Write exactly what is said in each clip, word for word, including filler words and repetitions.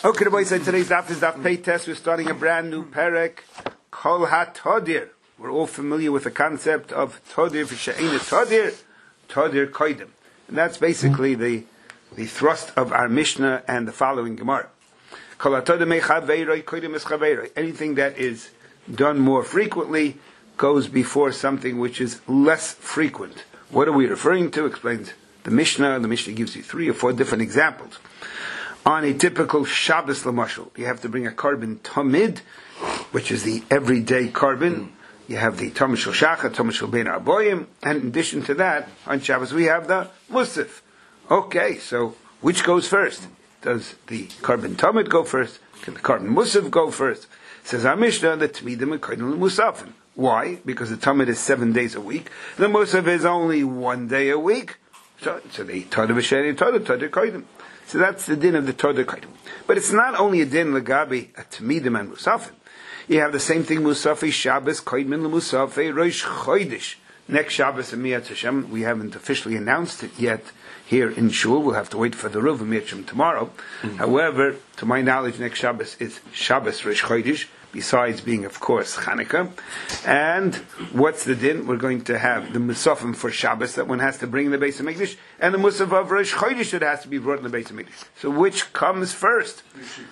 Okay, the boys say today's daf is daf pay test. We're starting a brand new perek, Kol HaTodir. We're all familiar with the concept of Todir v'she'ena Todir, Todir Koidim. And that's basically the the thrust of our Mishnah and the following Gemara. Kol HaTodir mechaveiroi Koidim es chaveiroi. Anything that is done more frequently goes before something which is less frequent. What are we referring to? Explains the Mishnah. The Mishnah gives you three or four different examples. On a typical Shabbos Lamashal, you have to bring a carbon tamid, which is the everyday carbon. You have the Tamid Shel Shacha, Tamid Shel Bein Arboim, and in addition to that, on Shabbos we have the Musaf. Okay, so which goes first? Does the carbon tamid go first? Can the carbon Musaf go first? Says our Mishnah, the Tmidim and Koidim Musafim. Why? Because the tamid is seven days a week. The Musaf is only one day a week. So, so they Todir v'she'ena Todir, Todir Koidim. So that's the din of the Todir Koidim. But it's not only a din Lagabi, a Tmidim and Musafim. You have the same thing, Musafi Shabbos, Koidmin Musafi, Rosh Chodesh. Next Shabbos and Miyat Hashem, we haven't officially announced it yet here in Shul. We'll have to wait for the Ruv and Miyat Hashem tomorrow. Mm-hmm. However, to my knowledge, next Shabbos is Shabbos Rosh Chodesh, besides being, of course, Chanukah. And what's the din? We're going to have the Musafim for Shabbos that one has to bring in the Beis HaMikdash, and the Musaf of Rosh Chodesh that has to be brought in the Beis HaMikdash. So which comes first?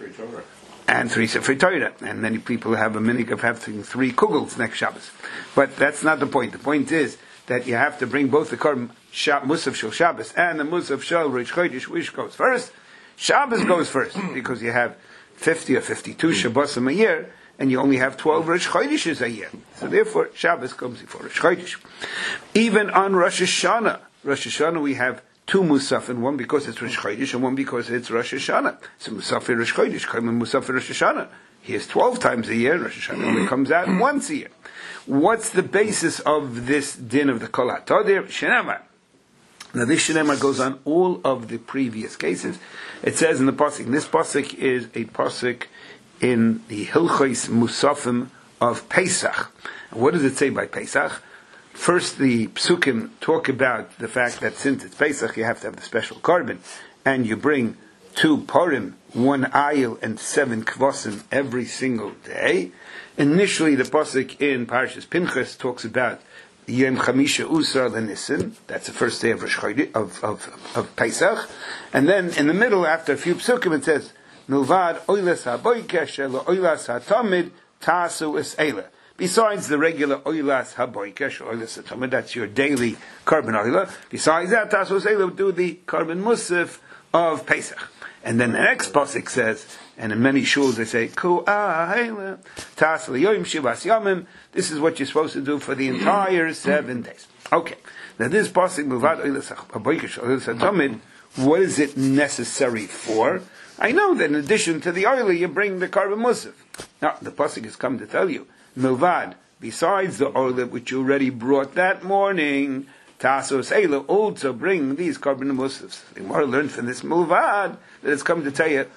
And three Sefer Torah. And many people have a minig of having three kugels next Shabbos. But that's not the point. The point is that you have to bring both the Karm Musaf Shel Shabbos and the Musaf Shel Rosh Chodesh. Which goes first? Shabbos goes first, because you have fifty or fifty-two Shabbosim a year, and you only have twelve Rosh Chodeshes a year. So therefore, Shabbos comes before Rosh Chodesh. Even on Rosh Hashanah, Rosh Hashanah we have two Musaf, and one because it's Rosh Chodesh, and one because it's Rosh Hashanah. So Musaf Rosh Chodesh, Musaf Rosh Hashanah. He is twelve times a year, Rosh Hashanah only comes out once a year. What's the basis of this din of the Kol HaTodir? Shenamar. Now this Shenamar goes on all of the previous cases. It says in the pasuk, this pasuk is a pasuk in the Hilchos Musafim of Pesach. What does it say by Pesach? First, the Psukim talk about the fact that since it's Pesach, you have to have the special carbon, and you bring two parim, one ayil, and seven kvasim every single day. Initially, the pasuk in Parashas Pinchas talks about Yom Chamisha Usar L'Nissen. That's the first day of Rosh Chodesh, of, of, of Pesach. And then in the middle, after a few psukim, it says, Milvad oilas haboikesh elo oilas hatamid tasu es eila. Besides the regular oilas haboikesh, oilas hatamid, that's your daily carbon oila. Besides that, tasu es eila, do the carbon musaf of Pesach. And then the next pasuk says, and in many shuls they say, Ku ahela tasu liyoyim shivas yamim. This is what you're supposed to do for the entire seven days. Okay. Now this pasuk, Milvad oilas haboikesh, oilas hatamid, what is it necessary for? I know that in addition to the oil, you bring the carbon musaf. Now, the pasuk has come to tell you, milvad, besides the oil which you already brought that morning, tasos eila, also bring these carbon musafs. The Gemara learned from this milvad that it's come to tell you,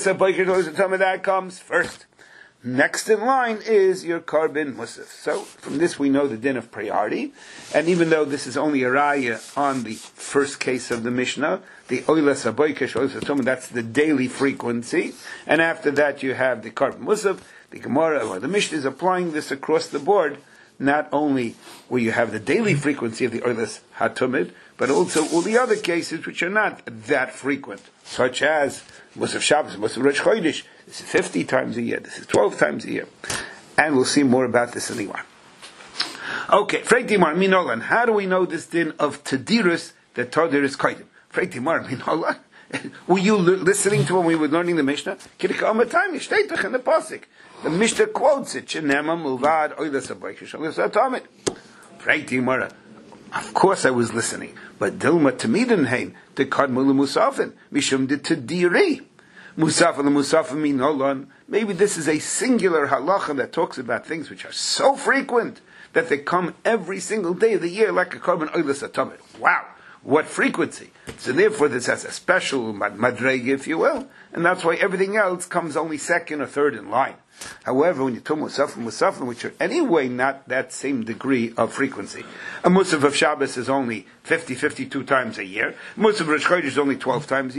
that comes first. Next in line is your carbon musaf. So, from this we know the din of priority, and even though this is only a raya on the first case of the Mishnah, the oilas haboikesh, oilas hatamid, that's the daily frequency, and after that you have the carbon musaf. The Gemara or the Mishnah is applying this across the board, not only where you have the daily frequency of the oilas hatamid, but also all the other cases which are not that frequent, such as Musaf Shabbos, Musaf Rosh Chodesh. This is fifty times a year. This is twelve times a year. And we'll see more about this in the Gemara. Okay, Freitimar Minolan. How do we know this din of Tadirus that Todir is Koidim? Freitimar Minolan. Were you l- listening to when we were learning the Mishnah? Kirikam time Yishteitach in the pasuk. The Mishnah quotes it. Shenema Mulvad Oilas Haboikesh Oilas Hatamid. Freitimar. Of course I was listening. But Dilma Tamidin Hain the Kadmul Musafin Mishum de Tadiri. Musaf and the Musaf Minolan. Maybe this is a singular halacha that talks about things which are so frequent that they come every single day of the year like a carbon oilas hatamid. Wow, what frequency! So therefore, this has a special madrega, if you will, and that's why everything else comes only second or third in line. However, when you talk Musaf and Musaf, which are anyway not that same degree of frequency, a Musaf of Shabbos is only fifty, fifty-two times a year. Musaf of Rosh Chodesh is only twelve times a year.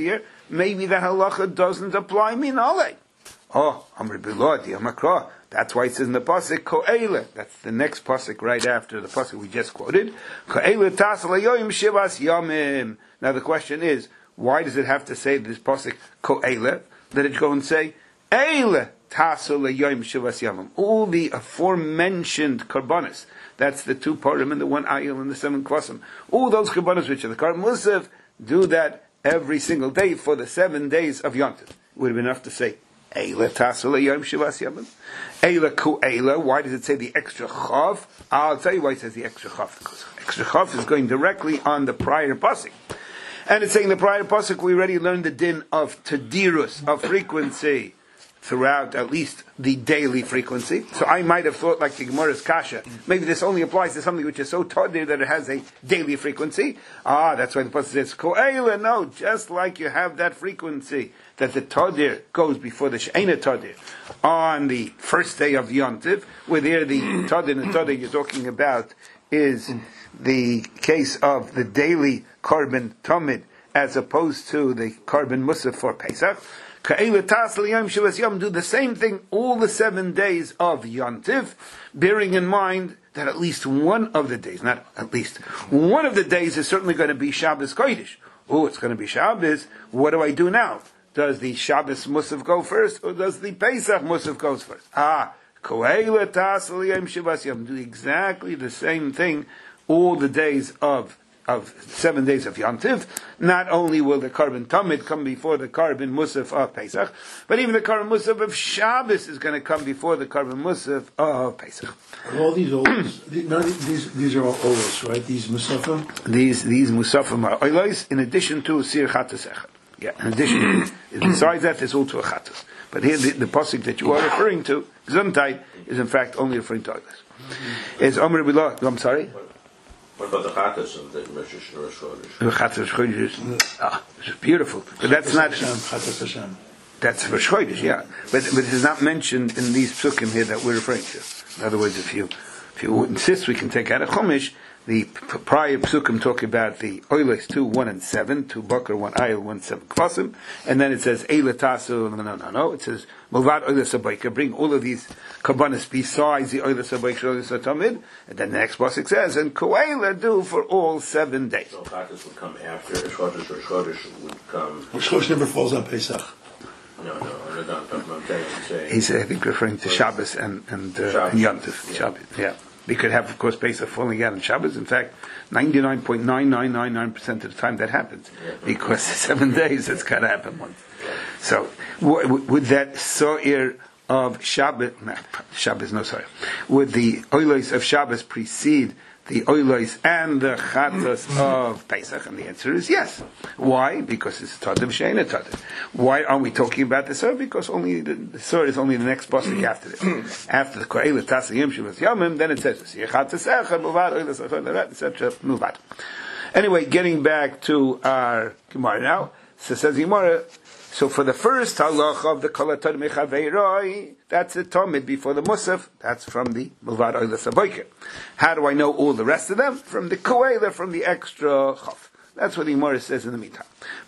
maybe that halacha doesn't apply minale. Oh, Amr Biladi, Amakra. That's why it says in the pasuk Ko'ele. That's the next pasuk right after the pasuk we just quoted. Ko'ele tasal yoyim shivas yamim. Now the question is, why does it have to say this pasuk Ko'ele? Let it go and say Eile tasal yoyim shivas yamim. All the aforementioned karbanos. That's the two parim and the one ayil and the seven kvasim. All those karbanos which are the karban musaf, do that every single day for the seven days of Yontif. It would have been enough to say Eila tasula yom shivas yamim. Eila ku eila. Why does it say the extra chav? I'll tell you why it says the extra chav. Because extra chav is going directly on the prior pasuk, and it's saying the prior pasuk we already learned the din of tadirus, of frequency, throughout at least the daily frequency. So I might have thought, like the Gemara's kasha, maybe this only applies to something which is so tadir that it has a daily frequency. Ah, that's why the pasuk says ko'ela. No, just like you have that frequency that the tadir goes before the she'ena tadir on the first day of Yom Tov, where there the tadir and tadir you're talking about is the case of the daily korban tamid as opposed to the korban musaf for Pesach. Ka'ela tasal yom shivas yom, do the same thing all the seven days of Yom Tov, bearing in mind that at least one of the days, not at least, one of the days is certainly going to be Shabbos Kodesh. Oh, it's going to be Shabbos. What do I do now? Does the Shabbos Musaf go first, or does the Pesach Musaf go first? Ah, Ko'ela tasal yom shivas yom, do exactly the same thing all the days of of seven days of Yom Tov. Not only will the Karban Tamid come before the Karban Musaf of Pesach, but even the Karban Musaf of Shabbos is going to come before the Karban Musaf of Pesach. Are all these olos? None of these, these are all olos, right? These Musafim? These these Musafim are olos, in addition to Sir Chatas Echad. Yeah, in addition, besides that, there's also a Chatas. But here, the, the pasuk that you are referring to, Gesundheit, is in fact only referring to olos. Is Omer Billah, I'm sorry? What about the Chatas of the Rosh Hashanah? The Chatas Chodesh, ah, it's beautiful. But that's not Chatas Hashem. That's for Chodesh, yeah. But but it is not mentioned in these psukim here that we're referring to. In other words, if you if you insist, we can take out a Chumash. The p- prior psukim talk about the oiles two, one and seven, two bakar, one ayil, one seven kvasim, and then it says eila tasu. No, no, no, no. It says mulvad oiles abayka. Bring all of these kabbanas besides the oiles abayka, oiles atamid, and then the next pasuk says, and koela do for all seven days. So Chatas would come after Chodesh, or Chodesh would come. Chodesh never falls on Pesach. No, no, I'm not. I'm saying. He's, I think, referring to Shabbos and and, uh, and Yom Tov. Yeah. Shabbos, yeah. We could have, of course, Pesach falling out on Shabbos. In fact, ninety-nine point nine nine nine nine percent of the time that happens. Because seven days, it's got to happen once. So, w- would that so'ir of Shabbos, no, Shabbos, no, sorry, would the oilos of Shabbos precede the oilos and the chatas of Pesach? And the answer is yes. Why? Because it's Tadim She'ena Tadim. Why are we talking about the Sur? Because only the, the Sur is only the next pasuk after this. After the Ko'ela Tasayim Shivas Yomim, then it says Chatas Echad Muvad Oilos Echad, et cetera. Muvad. Anyway, getting back to our Gemara now. So says Gemara. So for the first halacha of the Kolatar Mechaveiroi, that's the Tomid before the Musaf. That's from the Muvad Oilas Abayker. How do I know all the rest of them? From the Koela, from the extra Chaf. That's what the Gemara says in the meantime.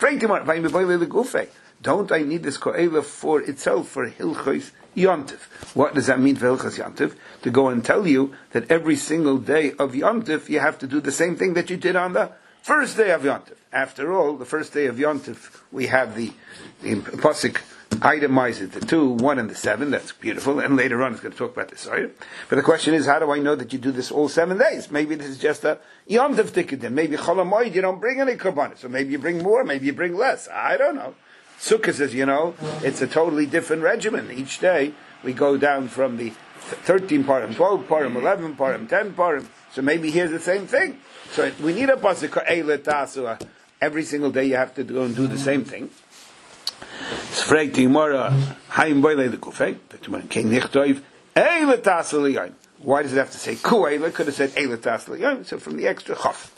Don't I need this Koela for itself, for Hilchos Yontif? What does that mean for Hilchos Yontif? To go and tell you that every single day of Yontif you have to do the same thing that you did on the first day of Yontif. After all, the first day of Yontif, we have the, the pasuk itemizes the two, one, and the seven. That's beautiful. And later on, it's going to talk about this. Sorry, but the question is, how do I know that you do this all seven days? Maybe this is just a Yontif ticket. Maybe Cholamoid, you don't bring any korbanos, so maybe you bring more, maybe you bring less. I don't know. Sukkah says, you know, it's a totally different regimen. Each day we go down from the thirteen parim, twelve parim, eleven parim, ten parim. So maybe here's the same thing. So we need a pasuk Eila Tasua. Every single day you have to go and do the same thing. Why does it have to say Ku'ela? Could have said Eila Tasla. So from the extra Chaf.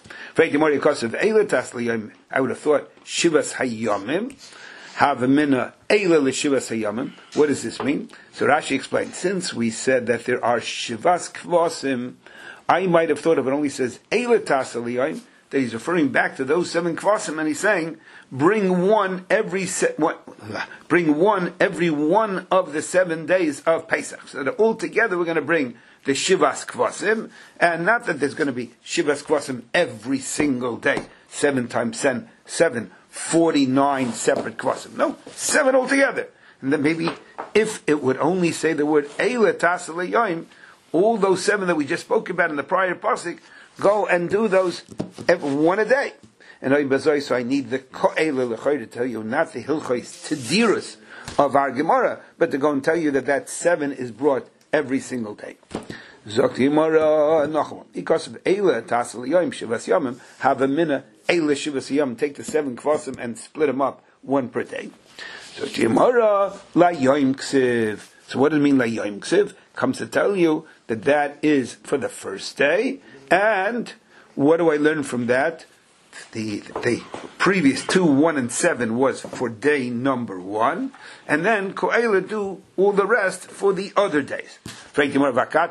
I would have thought Shivas Hayamim. Have a mina Eila L'Shivas Hayamim. What does this mean? So Rashi explained, since we said that there are Shivas Kvasim, I might have thought if it only says Eila Tasla that he's referring back to those seven kvasim, and he's saying, bring one every se- what, bring one every one of the seven days of Pesach. So that all together we're going to bring the Shivas Kvasim, and not that there's going to be Shivas Kvasim every single day. Seven times seven, seven, forty-nine separate Kvasim. No, seven altogether. And then maybe if it would only say the word Eila Tasal Yoim, all those seven that we just spoke about in the prior pasuk, go and do those every one a day. And so I need the Ko'ela L'choy to tell you, not the Hilchos Tediros of our Gemara, but to go and tell you that that seven is brought every single day. Zok Gemara Nachman. Because of Eila Tasal Yom Shivas Yomim, have a mina Eila Shivas Yom. Take the seven kvasim and split them up one per day. So Gemara La Yom Ksiv. So what does it mean La Yom Ksiv? Comes to tell you that that is for the first day. And what do I learn from that? The, the previous two, one and seven was for day number one, and then Ko'ela do all the rest for the other days. In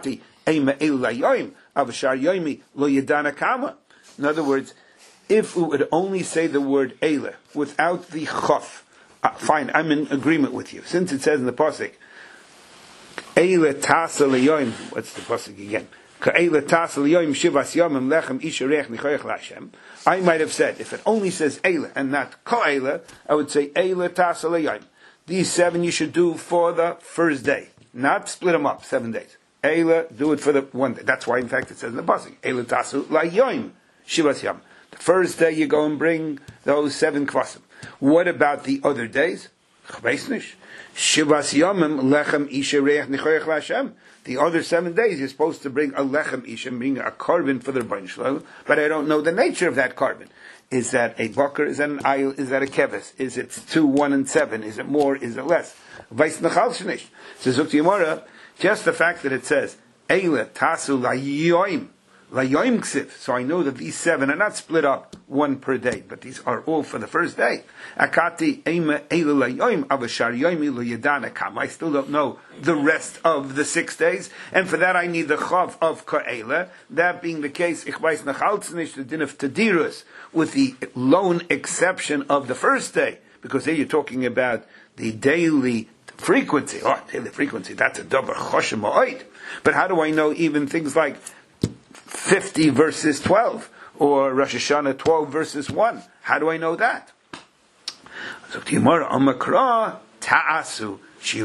other words, if we would only say the word Eila without the Chof, uh, fine, I'm in agreement with you. Since it says in the pasuk, Eila Tasa Le'yoim, what's the pasuk again? I might have said, if it only says Eila and not Ko'ela, I would say Eila Tasa Le'yoim. These seven you should do for the first day, not split them up, seven days. Eila, do it for the one day. That's why, in fact, it says in the pasuk, Eila Tasa Le'yoim, Shivas Yom. The first day you go and bring those seven kvasim. What about the other days? Shivas Yomim Lechem Isha Reach Nichoyach L'Hashem. The other seven days you're supposed to bring a lechem isha, bring a carbon for the Rebbeinu Shalom, but I don't know the nature of that carbon. Is that a bakar? Is that an ayil? Is that a keves? Is it two, one, and seven? Is it more? Is it less? Vais nachal shenish. So Zuk Yomara, just the fact that it says Eila tasu layoim, layoim ksiv. So I know that these seven are not split up one per day, but these are all for the first day. Akati eima Eila layoim avashar yoimi lo yadana kam. I still don't know the rest of the six days, and for that I need the chav of Ko'ela. That being the case, ich weiß nachaltznish the din of Tedirus, with the lone exception of the first day, because there you're talking about the daily frequency. Oh, daily frequency, that's a davar choshem ma'oid. But how do I know even things like fifty verses twelve, or Rosh Hashanah twelve verses one? How do I know that? So Timur Amakra Ta'asu. The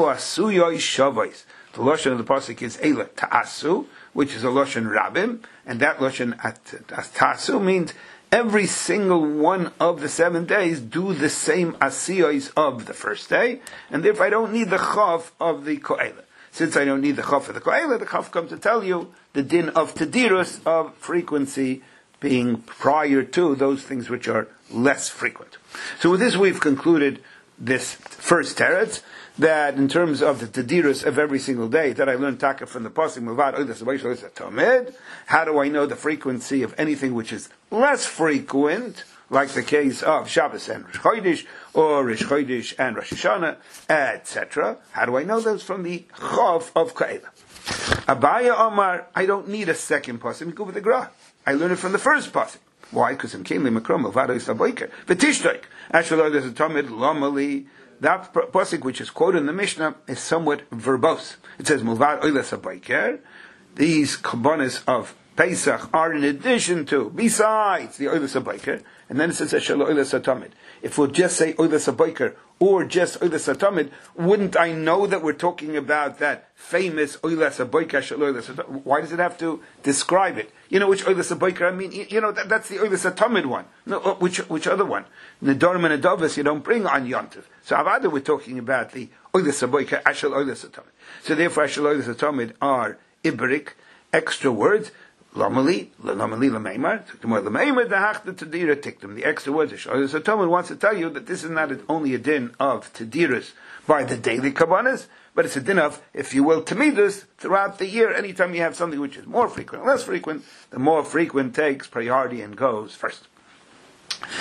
lashon of the pasuk is Eila Ta'asu, which is a lashon Rabim, and that lashon at Ta'asu means every single one of the seven days do the same asiyos of the first day, and therefore I don't need the chaf of the Ko'ela. Since I don't need the chaf of the Ko'ela, the chaf comes to tell you the din of Tedirus, of frequency being prior to those things which are less frequent. So with this we've concluded this first teretz, that in terms of the Tedirus of every single day, that I learned taka from the pasuk Milvad Oidas Abayis Tomid. How do I know the frequency of anything which is less frequent, like the case of Shabbos and Rosh Chodesh, or Rosh Chodesh and Rosh Hashanah, et cetera? How do I know those? From the Chav of Ko'ela. Abaya Omar, I don't need a second pasuk. Go with the Gra. I learned it from the first pasuk. Why? Because I'm came Mikrom Milvad Oidas Abayis V'tishtoik Ashel Oidas Tomid Lomali. That pasuk which is quoted in the Mishnah is somewhat verbose. It says, Mulvad Oilas HaBaiker. These kabbanis of Pesach are in addition to, besides the Oilas HaBaiker. And then it says, Eshel Oilas HaTamid. If we'll just say Oilas HaBaiker or just Oilas HaTamid, wouldn't I know that we're talking about that famous Oilas HaBaiker, Eshel Oilas HaTamid? Why does it have to describe it? You know which Oilas HaBaiker I mean? You know, that, that's the Oilas HaTamid one. No, which which other one? Nedarim and Adavas you don't bring on Yontif. So Avada we're talking about the Oilas HaBaiker, Eshel Oilas HaTamid. So therefore Eshel Oilas HaTamid are Ibrik, extra words. Lomali, Lomali Lameimar, Lameimar, the Hachta Tadira Tiktum. The extra words. So Talmud wants to tell you that this is not only a din of Tadiras by the daily Kabbanas, but it's a din of, if you will, Tamidus throughout the year. Anytime you have something which is more frequent, less frequent, the more frequent takes priority and goes first. So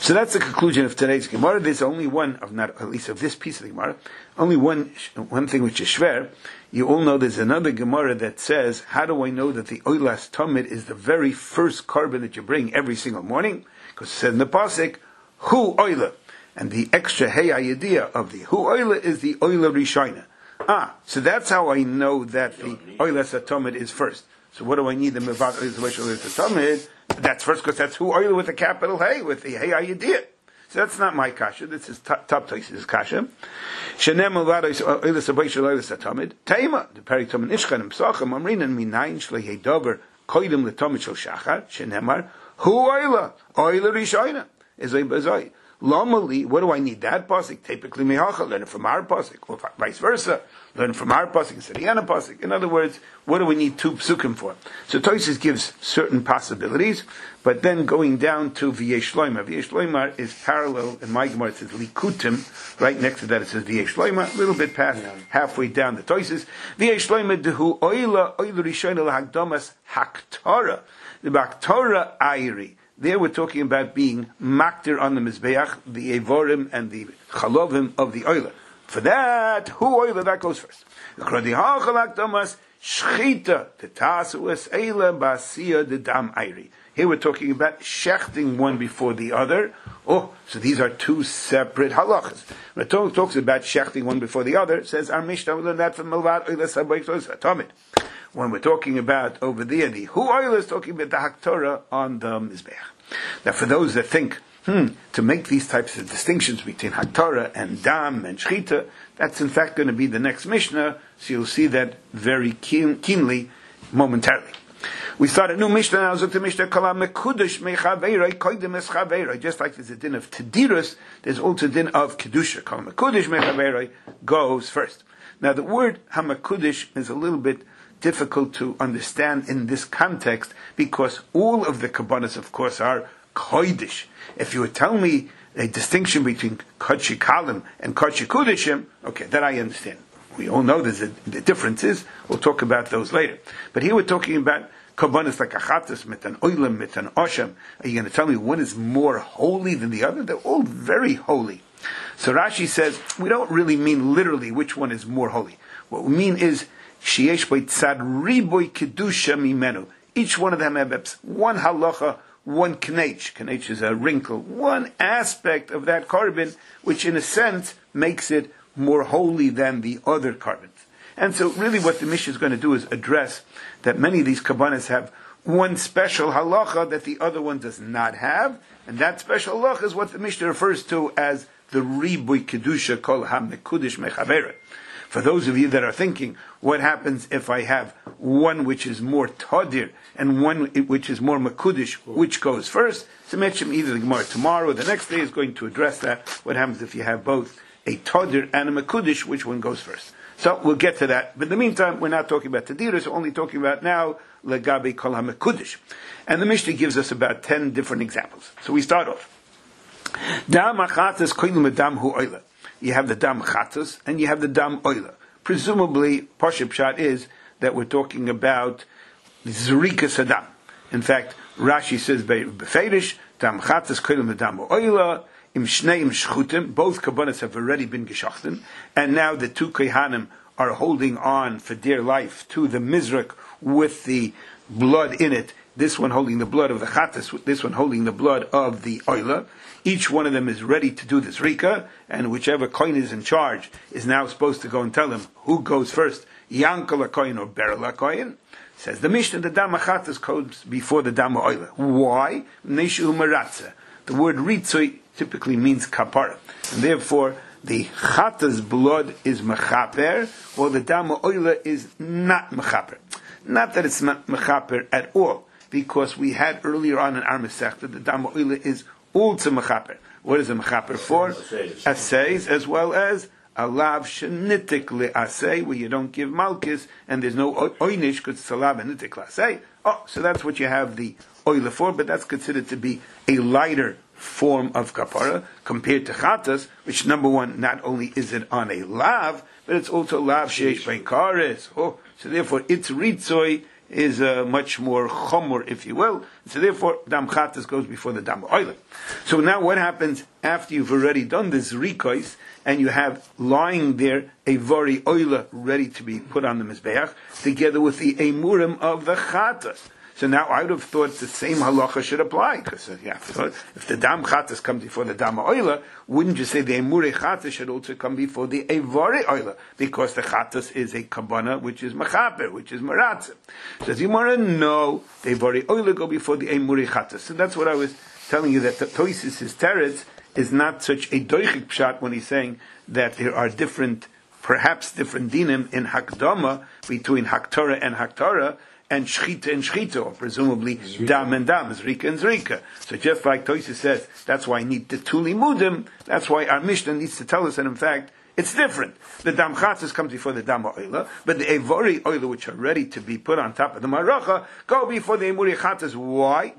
So that's the conclusion of today's Gemara. There's only one of not at least of this piece of the Gemara. Only one one thing which is shver. You all know there's another Gemara that says, how do I know that the oilas tamid is the very first carbon that you bring every single morning? Because it said in the pasuk, hu oila, and the extra hey idea of the hu oila is the oila rishona. Ah, so that's how I know that the oilas tamid is first. So what do I need the mevat oilas tamid? That's first because that's hu oila with a capital hey, with the hey idea. So that's not my kasha. This is top Tosfos' kasha. Shenem ulados oilas abayshel oilas atamid. Taima the peritom nishchanim psachim amrinan minayin shlei dover koidim letomid shel shachar. Shenemar hu oila oila rishona is a bazai. Lomali, what do I need that pasuk? Typically mehacha, learn it from our pasuk, or vice versa, learn from our pasuk instead of Yana pasuk. In other words, what do we need two psukim for? So Tosfos gives certain possibilities, but then going down to V'yesh Loimar. V'yesh Loimar is parallel in my Gemara. It says Likutim. Right next to that it says V'yesh Loimar. A little bit past halfway down the Tosfos. V'yesh Loimar dehu oila oila rishona lahagdamas haktara. The Baktora Ayri. There we're talking about being maktir on the mizbeach, the evorim and the chalovim of the oila. For that, who oila, that goes first. Here we're talking about shechting one before the other. Oh, so these are two separate halachas. When it talks about shechting one before the other, it says, our Mishnah, we learned that from Milvat oila sabayk oila tamid. When we're talking about over there, the hu oila is talking about the haktorah on the mizbeach. Now, for those that think, hmm, to make these types of distinctions between haktorah and dam and shchita, that's in fact going to be the next Mishnah, so you'll see that very keen, keenly, momentarily. We start a new Mishnah now, Zukta Mishnah, Kala Mekudesh Mechaveiroi, Koidem Es Chaveiroi. Just like there's a din of Tedirus, there's also a din of Kedusha. Kala Mekudesh Mechaveiroi goes first. Now, the word Hamakudesh is a little bit difficult to understand in this context because all of the kabbanas, of course, are kodesh. If you would tell me a distinction between kodshi kalim and kodshi kudeshim, okay, that I understand. We all know there's a, the differences. We'll talk about those later. But here we're talking about kabbanas like achatas, mitan oilam, mitan osham. Are you going to tell me one is more holy than the other? They're all very holy. So Rashi says we don't really mean literally which one is more holy. What we mean is Sheyesh b'tzad riboy kedusha mimenu. Each one of them has one halacha, one knech. Knech is a wrinkle, one aspect of that carbon, which in a sense makes it more holy than the other carbons. And so, really, what the Mishnah is going to do is address that many of these kabbanas have one special halacha that the other one does not have, and that special halacha is what the Mishnah refers to as the riboy kedusha kol hamekudish mechaveret. For those of you that are thinking, what happens if I have one which is more tadir and one which is more makudish, which goes first? So mention either the Gemara tomorrow or the next day is going to address that. What happens if you have both a tadir and a makudish, which one goes first? So we'll get to that. But in the meantime, we're not talking about tadir, so only talking about now legabe kol ha-makudish. And the Mishnah gives us about ten different examples. So we start off. Dam achatas koilim dam hu oila. You have the dam chatas and you have the dam oila. Presumably, Pashup Pshat is that we're talking about zrika sadam. In fact, Rashi says beferish dam chatas koilim dam oila im shneim shchutim. Both kabbanas have already been geschachten, and now the two kohanim are holding on for dear life to the mizrak with the blood in it. This one holding the blood of the chatas, this one holding the blood of the oila. Each one of them is ready to do this rika, and whichever kohen is in charge is now supposed to go and tell him who goes first, Yankala kohen or Berla kohen. Says the Mishnah, the dam chatas comes before the dam oila. Why? Neshu maratza. The word ritzoi typically means kapara, and therefore the chatas blood is mechaper, while the dam oila is not mechaper. Not that it's not mechaper at all, because we had earlier on in our Masechta the dam oila is also mechaper. What is a mechaper for? Assays, as well as a lav shenitik le'asay, where you don't give malchus, and there's no oynish because it's a lav shenitik le'asay. Oh, so that's what you have the oila for, but that's considered to be a lighter form of kapara compared to chatas, which number one, not only is it on a lav, but it's also lav sheish beikaris. Oh, so therefore its ritzoy is uh, much more chomor, if you will. So therefore, dam chatas goes before the dam oila. So now what happens after you've already done this rikois, and you have lying there a vari oila ready to be put on the mizbeach, together with the emurim of the chatas. So now I would have thought the same halacha should apply, because uh, yeah, if the dam chatas comes before the dam oila, wouldn't you say the emure chatas should also come before the evari oila? Because the chatas is a kabana, which is machaper, which is maratzim. So as you want to know, the evari oila go before the emure chatas. So that's what I was telling you, that the Tosis, his teretz, is not such a doichik pshat when he's saying that there are different, perhaps different dinim in hakdama between haktorah and haktorah, and shchita and shchita, or presumably Zrika. Dam and dam, zrika and zrika. So just like Tosis says, that's why I need the tuli mudim, that's why our Mishnah needs to tell us that in fact, it's different. The dam chatzis comes before the dam oila, but the evari oila, which are ready to be put on top of the maracha, go before the emuri chatzis. Why?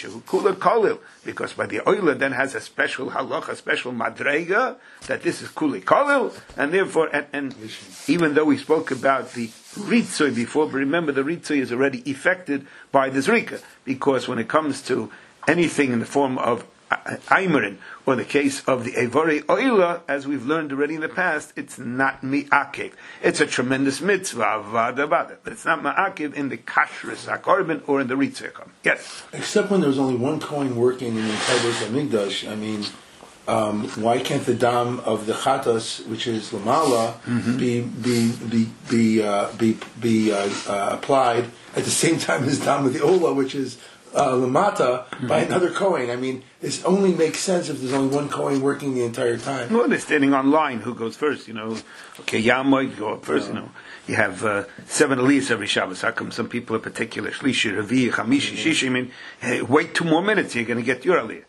Because by the oila then has a special halacha, a special madrega, that this is kuli kolil, and therefore, and, and even though we spoke about the ritzoi before, but remember the ritzoi is already effected by the zrika, because when it comes to anything in the form of Aimerin, or the case of the Evari Oila, as we've learned already in the past, it's not mi'akev. It's a tremendous mitzvah, vada vada, but it's not ma'akev in the kashrus hakorban or in the ritzekam. Yes? Except when there's only one Kohen working in the entire Beis Hamikdash. I mean, um, why can't the dam of the chatas, which is lamala, mm-hmm. be be be be uh, be, be uh, uh, applied at the same time as dam of the ola, which is Uh, lamata mm-hmm. by another Kohen? I mean, this only makes sense if there's only one Kohen working the entire time. Well, they're standing on line. Who goes first? You know, okay, Yamoy, go up first. Uh, you know, you have uh, seven aliyahs every Shabbos. How come some people are particular? Shlishi, Ravi, Chamishi, mm-hmm. Shishi. I mean, hey, wait two more minutes, you're going to get your aliyah.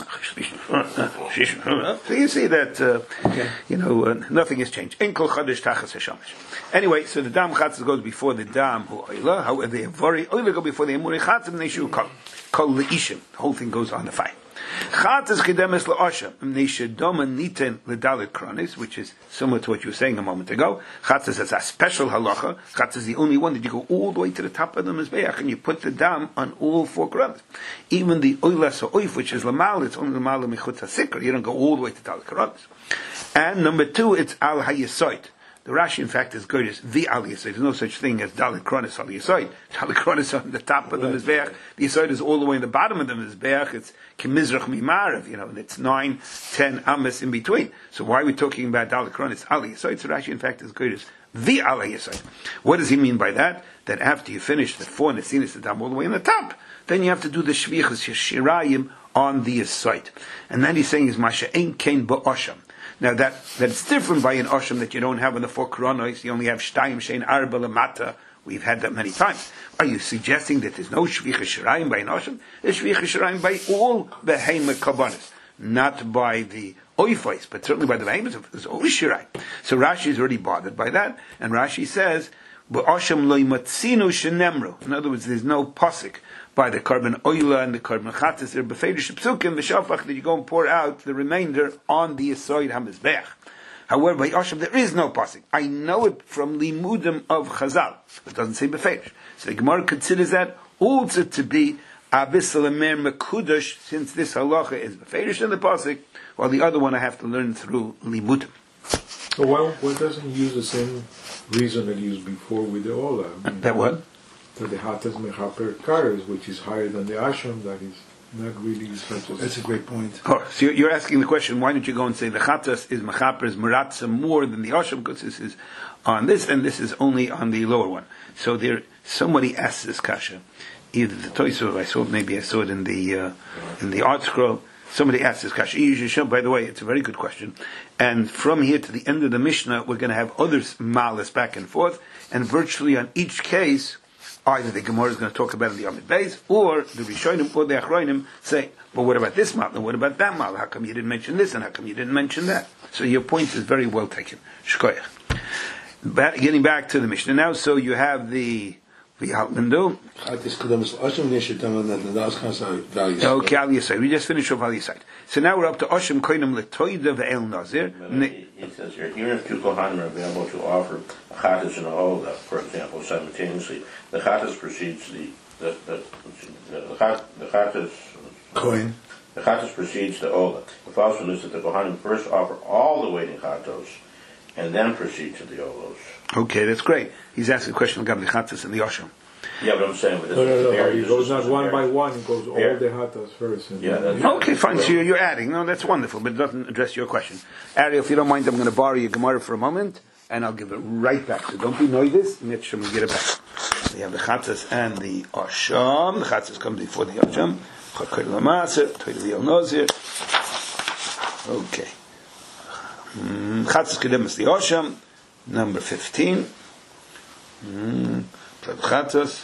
So you see that, uh, okay. you know, uh, nothing has changed. Enkel chadash tachas hashamish. Anyway, so the dam chatzis goes before the dam hu oila. However, the vari oila go before the emuri chatzim. They should call kol leishim. The whole thing goes on the fire. Chatzis chidemes laoshem. Neisha doma niten ledalit kronis, which is similar to what you were saying a moment ago. Chatzis is a special halacha. Chatzis is the only one that you go all the way to the top of the mizbeach and you put the dam on all four kronis. Even the oilas oif, which is lamal, it's only lamal mechutz hasikra. You don't go all the way to dalit kronis. And number two, it's al hayesoid. The Rashi, in fact, is good as the Al Yisod. There's no such thing as Dalit Kronis Al Yisod. Dalit Kronis on the top of the Mizbeach. The Yisod is all the way in the bottom of the Mizbeach. It's Kimizrach Mimarav, you know, and it's nine, ten Amas in between. So why are we talking about Dalit Kronis Al Yisod? So Rashi, in fact, is good as the Al Yisod. What does he mean by that? That after you finish the four Nesinis Adam all the way in the top, then you have to do the Shvichas Shirayim on the Yisod. And then he's saying is Masha Ein Kein Ba'osham. Now that that's different by an osham that you don't have in the four kronos. You only have shtayim shein arba lamata. We've had that many times. Are you suggesting that there's no shvicha shirayim by an osham? There's shvicha shirayim by all behema kabanis, not by the oifais, but certainly by the behemoths. There's always shirayim. So Rashi is already bothered by that, and Rashi says, "Ba'osham lo yimatzinu shenemru." In other words, there's no pasuk by the carbon oila and the carbon chatas, they're befedish psukim v'shafach that you go and pour out the remainder on the yisoid hamizbeach. However, by Osham there is no pasuk. I know it from limudim of Chazal. It doesn't say befedish. So the Gemara considers that also to be abisalamer mekudash, since this halacha is befedish in the pasuk, while the other one I have to learn through limudim. So why, why doesn't he use the same reason that he used before with the ola? I mean, that what? The Hatas Mechaper Kares, which is higher than the Asham, that is not really such as... That's a great point. Oh, so you're asking the question, why don't you go and say the Chatas is Mechaper, is Maratza more than the Asham, because this is on this, and this is only on the lower one. So there, somebody asked this kasha, either the Toysov, I saw it, maybe I saw it in the, uh, in the art scroll, somebody asked this kasha. By the way, it's a very good question. And from here to the end of the Mishnah, we're going to have others malas back and forth, and virtually on each case, either the Gemara is going to talk about the Amid Beis, or the Rishonim or the Achronim say, well, what about this mal, and what about that mal? How come you didn't mention this, and how come you didn't mention that? So your point is very well taken. Shkoyach. Ba- getting back to the Mishnah now, so you have the the Halmendo. Okay, Al Yisai. We just finished off Al Yisai. So now we're up to Oshim Koinim Letoida Ve'el Nazir. It says here, even if two Kohanim are available to offer a Chattas and a Ola, for example, simultaneously. The Chattas precedes the the the the, the, chat, the Chattas Coin. the Chattas precedes the Ola. The false one is that the Kohanim first offer all the waiting Chattos and then proceed to the Olos. Okay, that's great. He's asking a question about the Chattas and the Osham. Yeah, but I'm saying, but this No, no, is no. very, He this goes is not very- one by one. He goes all Yeah. the hatas first. And Yeah, then- that's- Okay, fine. So you're, you're adding. No, that's wonderful, but it doesn't address your question. Ariel, if you don't mind, I'm going to borrow your Gemara for a moment, and I'll give it right back. So don't be nervous. Make sure we get it back. We have the Chatzas and the Osham. The Chatzas come before the Osham. Chakir Lamaser, Toiv El Nazir. Okay. Mm, Chatzas Kedemus the Osham. Number fifteen. Mm, Chatzas.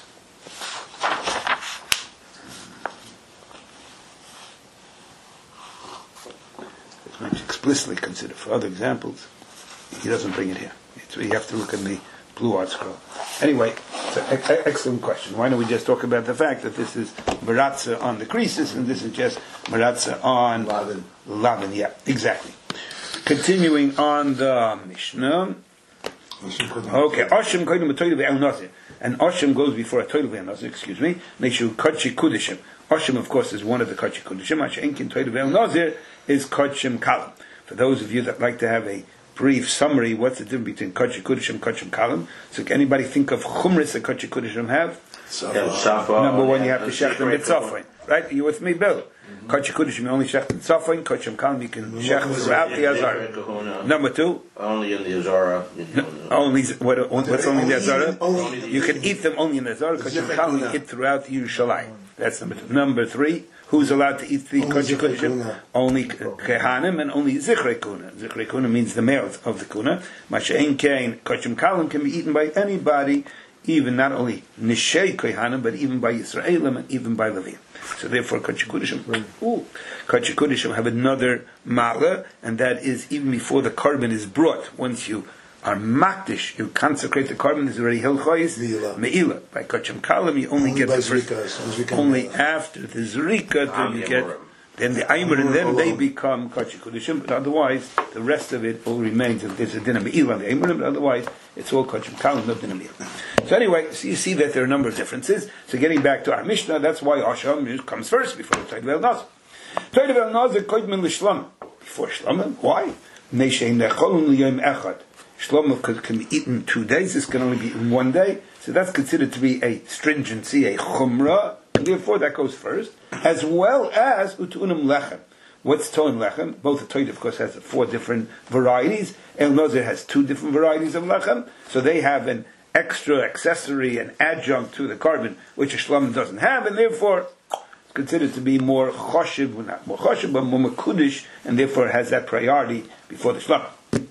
Explicitly considered. For other examples, he doesn't bring it here. It's, you have to look in the blue art scroll. Anyway, it's an e- excellent question. Why don't we just talk about the fact that this is Maratza on the creases and this is just Maratza on Lavin. Lavin, yeah, exactly. Continuing on the Mishnah. Okay, Oshim koydem b'toilu ve'el nazir. And Oshim goes before a toilu ve'el nazir, excuse me, makes you Kachi Kudishim. Oshim, of course, is one of the Kachi Kudishim. Asher Enkin toilu ve'el nazir is Kachim Kalam. For those of you that like to have a brief summary, what's the difference between Kachi Kudishim and Kachim Kalam? So can anybody think of Chumris that Kachi Kudishim have? Yeah, Safa, Number one, you yeah, have to the shech them secret mitzafin. Right? You with me, Bill? Kachi Kudishim, you only shech them mitzafin. Kachim Kalam, you can shech throughout the Yeah, Azar. Zikra Kahuna. Number two, Only in the Azara. only what, what's only in the Azara? Only the- You can eat them only in the Azara. Kachim Kalam, you eat throughout Yerushalayim. That's number two. Number three, who's allowed to eat the Only Kachi Zichrei Kudishim? Kuna. Only Kehanim and only Zichrei Kuna. Zichrei Kuna means the males of the Kuna. Masha'en Kain, Kachim Kalam can be eaten by anybody, even not only Nishei Kehanim, but even by Yisraelim and even by Levi. So therefore, Kachi Kudishim, ooh, Kachi Kudishim have another ma'ala, and that is even before the carbon is brought. Once you are makdish, you consecrate the carbon, is already hilchais Me'ilah. me'ilah. By Kachim Kalam, you only, Only get by the first, Zrika, so Zrika only Me'ilah. after the Zrika Am do you get, Yemurim. then the Aimer, and then they Alone. become Kachi Kudishim, but otherwise, the rest of it all remains, there's a din of me'ilah on the Aimer, but otherwise, it's all Kachim Kalam, no din of me'ilah. So anyway, so you see that there are a number of differences. So getting back to our Mishnah, that's why Osham comes first before the Toiv El Nazir. Toiv El Nazir koidmin l'shlam. Before Shlamim, why? Neshein necholun liyom echad. Shlamim can, can be eaten two days, this can only be eaten one day. So that's considered to be a stringency, a chumrah. Therefore that goes first. As well as utu'unim lechem. What's toin lechem? Both the Toid, of course, has four different varieties. El Nazir has two different varieties of lechem. So they have an extra accessory and adjunct to the carbon, which a shlam doesn't have, and therefore it's considered to be more choshev, well, not more choshev, but more mekudish, and therefore it has that priority before the shlam.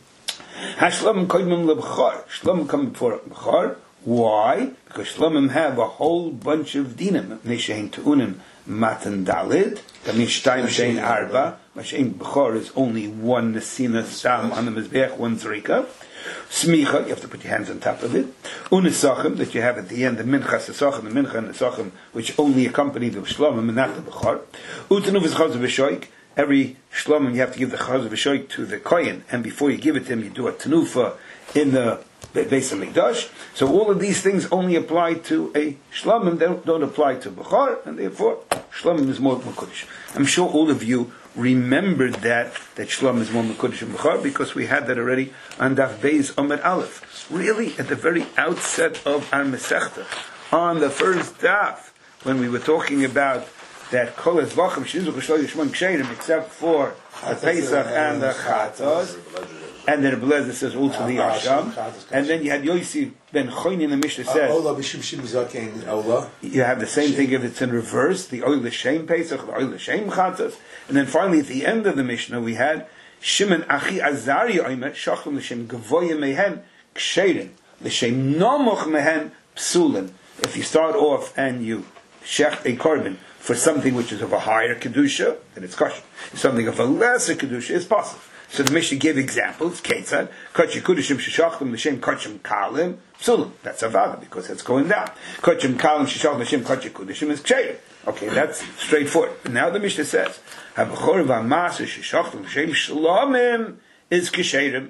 Hashlam koydmim lebchar. Shlam come before bchar. Why? Because shlamim have a whole bunch of dinim. Neshein tu'unim matan dalid. That means shtayim shein arba. Mashein bchar is only one nesina stam on the mizbeach, one zrika. Smicha, you have to put your hands on top of it. Unisachim, that you have at the end, the minchas nesachim, the mincha and nesachim, which only accompany the shlomim and not the bechar. Utenuv is chazav v'shoik. Every shlomim you have to give the chazav v'shoik to the kohen, and before you give it to him, you do a tenufa in the Beis HaMikdash. So all of these things only apply to a shlomim, they don't, don't apply to bechar, and therefore shlomim is more mekudesh. I'm sure all of you remembered that, that Shlom is more Mekudesh and Bechar, because we had that already on Daf Beis Amud Aleph. Really, at the very outset of our Masechta, on the first Daf, when we were talking about that Kol Ezvachim Shizuch Shlo Yishmon Ksherim, except for the Pesach and the Chatzos, and then the Blazer says also the Asham, and then you had Yossi ben Choyni in the Mishnah says, Ola b'shim shim zakein Ola. you have the same thing if it's in reverse, the Oil L'Shem Pesach, the Oil L'Shem Chatzos, and then finally at the end of the Mishnah we had Shimon Achi Azari Oimer Shachlim L'Shem Gavoya Mehen Ksherin L'Shem Nomoch Mehen Psulin. If you start off and you shech a carbon for something which is of a higher kedusha, then it's kosher. Something of a lesser kedusha is possible. So the Mishnah gave examples. Ketzad, Kachim Kudishim Shishachlim L'Shem Kachim Kalim Psulim. That's avada because it's going down. Kachim Kalim Shishachlim L'Shem Kachim Kudishim is ksheir. Okay, that's straightforward. But now the Mishnah says, Habachor v'Amas Shishachlim L'Shem Shlomim is ksheirim.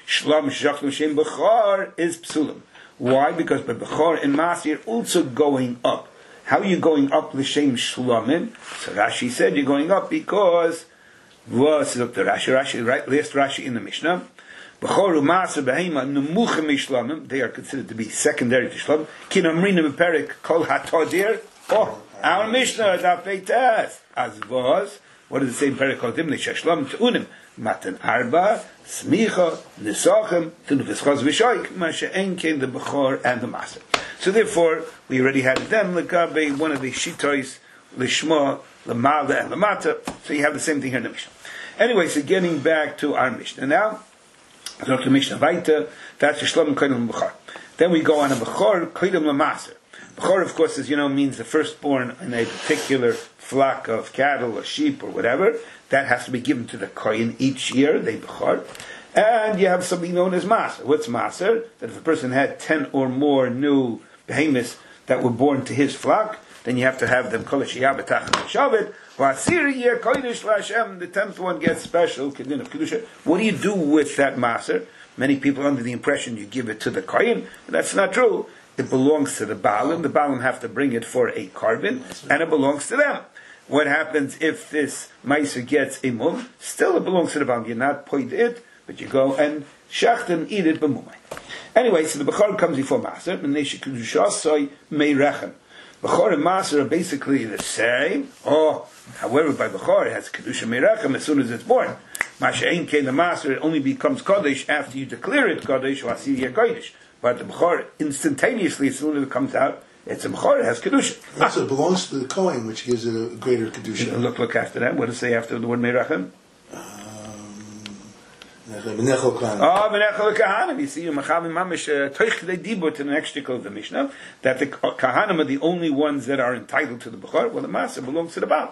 Shlam Shachnu Shem Bechor is Psulim. Why? Because by Bechor and Maser you're also going up. How are you going up L'Shem Shlamim? So Rashi said you're going up because was look the Rashi, Rashi, right? Last Rashi in the Mishnah. Bechor u'Maser Behema Nemuchim Mishlamim. They are considered to be secondary to Shlamim. Kin Amrinim Perik Kol Hatodir. Oh, our Mishnah Daf Peitas as was. What does it say in Perik Kol Dimnei Sheshlam Tu'unim Matan Arba Smicha Nisachim Tunufeschaz Vishoik Masha'en came the Bechor and the Maser. So therefore, we already had them Lekabe one of the Shitois Lishma Lamada and Lamata. So you have the same thing here in the Mishnah. Anyway, so getting back to our Mishnah now. Dr. Mishnah Vaita, that's Shlam Kodim Bechor. Then we go on a Bechor Kodim Lamaser. Bechor, of course, as you know, means the firstborn in a particular flock of cattle or sheep or whatever. That has to be given to the kohen each year, they Bechor. And you have something known as Maser. What's Maser? That if a person had ten or more new behemoths that were born to his flock, then you have to have them Kol Shiyah B'Tach Shavit. The tenth one gets special Kedin of Kedusha. What do you do with that Maser? Many people are under the impression you give it to the kohen. That's not true. It belongs to the Baalim. The Baalim have to bring it for a carbon, and it belongs to them. What happens if this Meiser gets a mum? Still it belongs to the Baalim. You're not paid it, but you go and shacht and eat it b'mumay. Anyway, so the Bechor comes before Maser. M'nei shekedusha meirechem. Bechor and Maser are basically the same. Oh, however, by Bechor it has kedusha meirechem as soon as it's born. Masha'en kein the Maser, it only becomes kodesh after you declare it kodesh or asir kodesh. But the Bechor, instantaneously, as soon as it comes out, it's a Bechor, it has Kedusha. Ah. So it belongs to the Kohen, which gives it a greater Kedusha. Look, look after that. What does it say after the word Meirachem? Menechel Kahana. Oh, Menechel Kahana. You see, Machavim Mamish, Toich Kedei Dibur, to the next article of the Mishnah, that the Kahanim are the only ones that are entitled to the Bechor. Well, the Maser belongs to the Baal.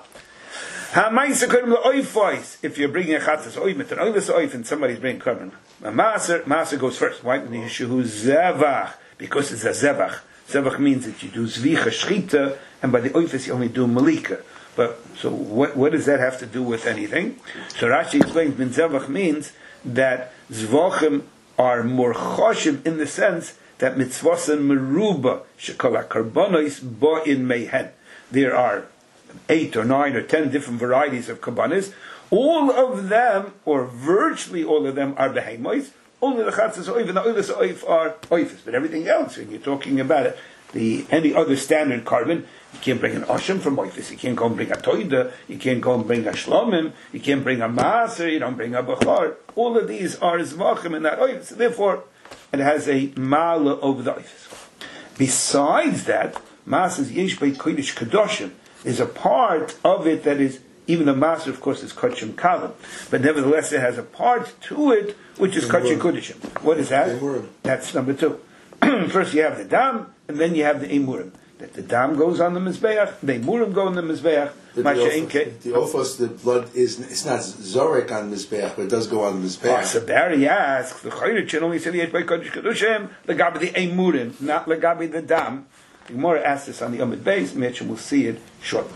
If you're bringing a chatzas oif, an oilus oif, and somebody's bringing carbon, a maser, maser goes first. Why? Because it's a zevach. Zevach means that you do zvicha shchita, and by the oifus you only do malika. But so what? What does that have to do with anything? So Rashi explains, min zevach means that zvachim are more choshim in the sense that mitzvasen meruba shekol karbonos bo in mehen. There are eight or nine or ten different varieties of kabbanis. All of them, or virtually all of them, are behemoths. Only the chatzas oif and the oilus oif are oifus. But everything else, when you're talking about it, the any other standard carbon, you can't bring an osham from oifus. You can't go and bring a toida. You can't go and bring a shlomim. You can't bring a maser. You don't bring a bechor. All of these are zvachim and not oifus. Therefore, it has a mala over the oifus. Besides that, maser yesh bei kodesh kadoshim is a part of it that is, even the Maser, of course, is Kachim Kalim. But nevertheless, it has a part to it, which is Kachim Kudishim. What is that? That's number two. First you have the Dam, and then you have the Emurim. That the Dam goes on the Mizbeach, the Emurim go on the Mizbeach. The Ophos, the blood is, it's not Zorek on Mizbeach, but it does go on the Mizbeach. Oh, so Barry asks, the Chayrit only said he had by Kodesh Kedushim, Legabi the Emurim, not Legabi the Dam. The Gemara asks this on the Amid Beis, Mitchell will see it shortly.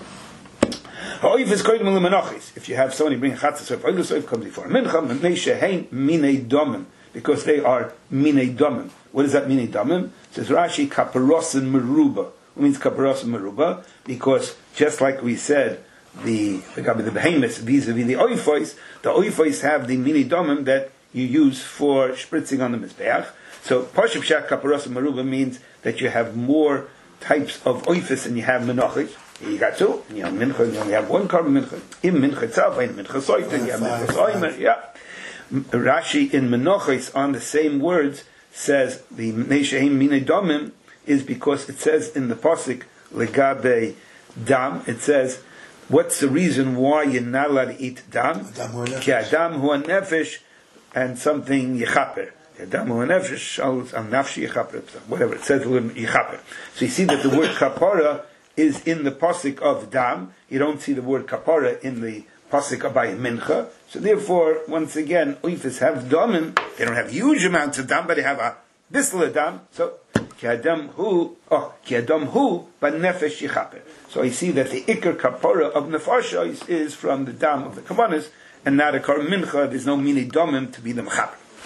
If you have somebody bring chatzas of oilus oif comes before mincha, mnei shehein minei domim, because they are minei domim. What is that minei domim? It says Rashi kaparosin meruba. What means kaparosin meruba? Because just like we said, the the, the behemoths vis-a-vis the oifos, the oifos have the minei domim that you use for spritzing on the mizbeach. So pashup shak kaparosin meruba means that you have more types of oifus and you have menachos. You got two. You know, mincha, you only have one carbon mincha. In mincha itself, in mincha soiften, you have mincha soimer. Yeah. Rashi in menachos on the same words says the neisheim minei domim is because it says in the pasuk legabe dam. It says, what's the reason why you're not allowed to eat dam? Ki adam hu nefesh and something yichaper. Adam hu nefesh al nafshi yichaper. Whatever it says, yichaper. So you see that the word kapara is in the pasuk of dam. You don't see the word kapara in the pasuk of by mincha. So therefore, once again, oifis have damim. They don't have huge amounts of dam, but they have a bisl of dam. So ki adam hu, oh ki adam hu, but nefesh yichaper. So I see that the ikar kapara of nefashos is from the dam of the kabbanis, and not a kar mincha. There's no mini damim to be the mechaper.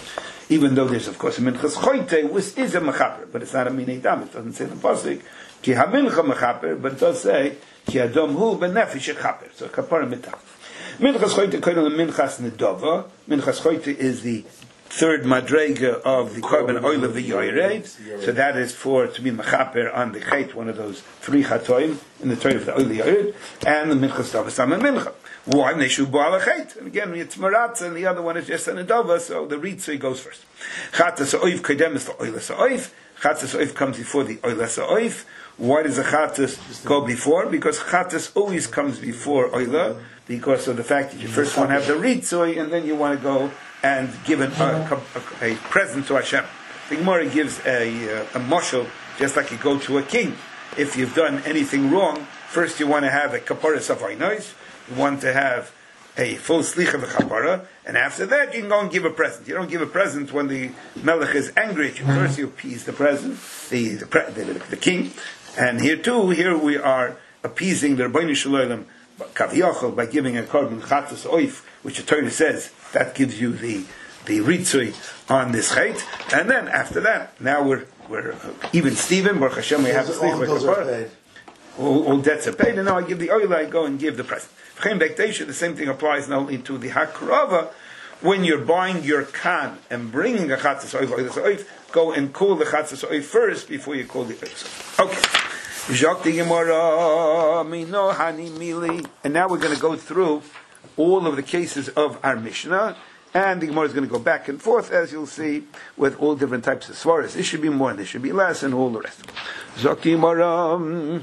Even though there's, of course, a minchas choite, which is a mechaper, but it's not a minei dam. It doesn't say in the pasuk ki hamincha mechaper, but it does say ki adam hu benefesh chaper. So kapara mitach. Minchas choite koydem minchas nedava. Minchas choite is the third madrega of the korban oil of the yored. So that is for to be mechaper on the chait, one of those three chatoim in the Torah of the oil of the yored, and the minchas davasam and mincha. Why neshu ba'al chait? And again, it's maratz, and the other one is just an adava. So the ritzui goes first. Chatas oif koydem is the oil oif. Chatas oif comes before the oil oif. Why does the chatas go before? Because chatas always comes before oila, because of the fact that you first want to have the ritzui, and then you want to go and give an, a, a, a present to Hashem. The Gemara gives a, a, a mashal, just like you go to a king. If you've done anything wrong, first you want to have a kaparas of aynos, you want to have a full slicha of a kapara, and after that you can go and give a present. You don't give a present when the melech is angry at you. First you appease the present, the the, the, the king, and here too, here we are appeasing the Rebbeinu Shalom Kaviyachol by giving a korban chatas oif, which the Torah says that gives you the the ritzui on this chait, and then after that, now we're we're uh, even Stephen Baruch Hashem, we have the slicha. All, all debts are paid, and now I give the oil, I go and give the present. The same thing applies not only to the hakrava. When you're buying your kan and bringing a chatzas oif, go and call the chatzas oif first before you call the oif. Okay. And now we're going to go through all of the cases of our Mishnah, and the Gemara is going to go back and forth, as you'll see, with all different types of svaras. This should be more, and this should be less, and all the rest. Zok Gemara.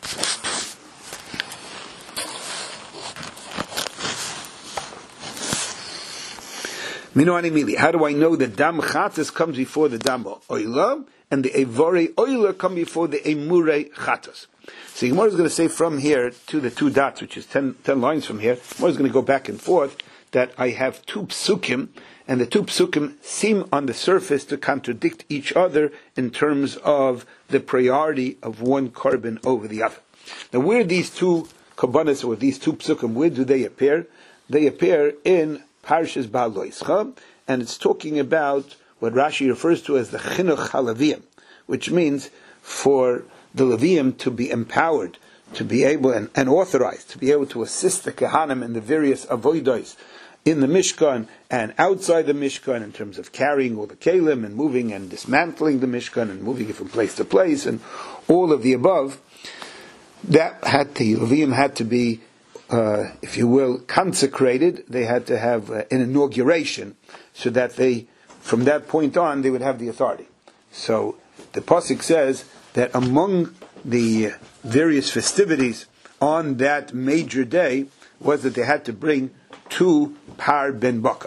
How do I know that dam chatas comes before the dam oila, and the evore oila come before the emure chatas? So Gemara is going to say from here to the two dots, which is ten, ten lines from here, Gemara is going to go back and forth, that I have two psukim, and the two psukim seem on the surface to contradict each other in terms of the priority of one korban over the other. Now where these two kabbanas, or these two psukim, where do they appear? They appear in Parshas Ba'aloischa, and it's talking about what Rashi refers to as the chinuch halaviyim, which means for the Levium to be empowered, to be able and, and authorized, to be able to assist the Kehanim in the various avodos in the Mishkan and outside the Mishkan in terms of carrying all the kelim and moving and dismantling the Mishkan and moving it from place to place and all of the above. That had to, Levium had to be, uh, if you will, consecrated. They had to have uh, an inauguration so that they, from that point on, they would have the authority. So the Pasuk says that among the various festivities on that major day was that they had to bring two par ben bakar.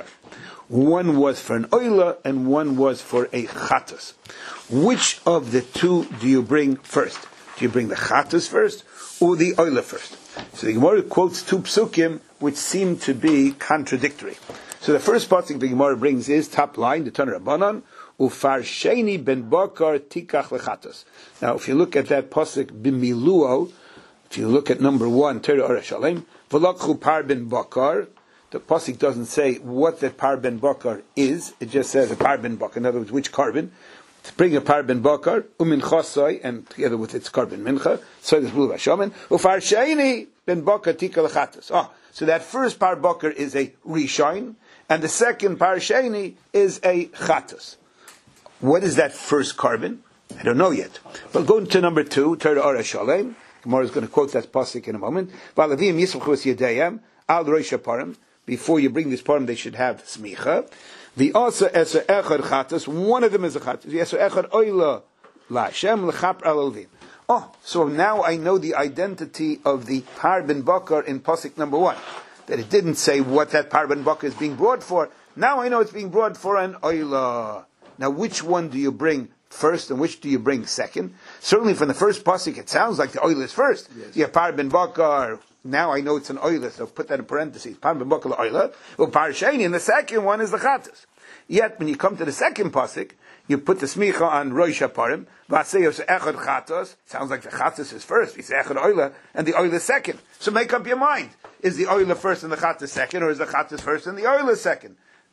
One was for an oila and one was for a chatas. Which of the two do you bring first? Do you bring the chatas first or the oila first? So the Gemara quotes two psukim which seem to be contradictory. So the first pasuk the Gemara brings is, top line, the Tanur Rabbanan, Ufar Sheni ben Bakar tikach lechatas. Now, if you look at that pasuk bimiluo, if you look at number one, Torah Orashalem, v'lakchu par ben Bakar. The pasuk doesn't say what that par ben Bakar is. It just says a par ben Bakar. In other words, which carbon? To bring a par ben Bakar, umin chasai, and together with its carbon mincha. So this blue vashamen. Ufar Sheni ben Bakar tikach lechatas. Ah, so that first par Bakar is a rishon, and the second par Sheni is a chatas. What is that first carbon? I don't know yet. But going to number two, Torah Orashalem, Gemara is going to quote that pasuk in a moment. V'alavim yisvachus yedayim al rosh haparim. Before you bring this parim, they should have smicha. The also eser echad chatas. One of them is a chatas. The eser echad oila laHashem lechap al alvim. Oh, so now I know the identity of the par ben bakar in pasuk number one. That it didn't say what that par ben bakar is being brought for. Now I know it's being brought for an oila. Now, which one do you bring first, and which do you bring second? Certainly, from the first pasuk, it sounds like the oil is first. Yes. You have par ben bakar. Now I know it's an oil, so put that in parentheses. Par ben bakar oil. Well, par sheni, and the second one is the chatas. Yet, when you come to the second pasuk, you put the smicha on rosh haparim. V'aseyos echad chatas. Sounds like the chatas is first. You say echad oil, and the oil is second. So make up your mind: is the oil first and the chatas second, or is the chatas first and the oil is second?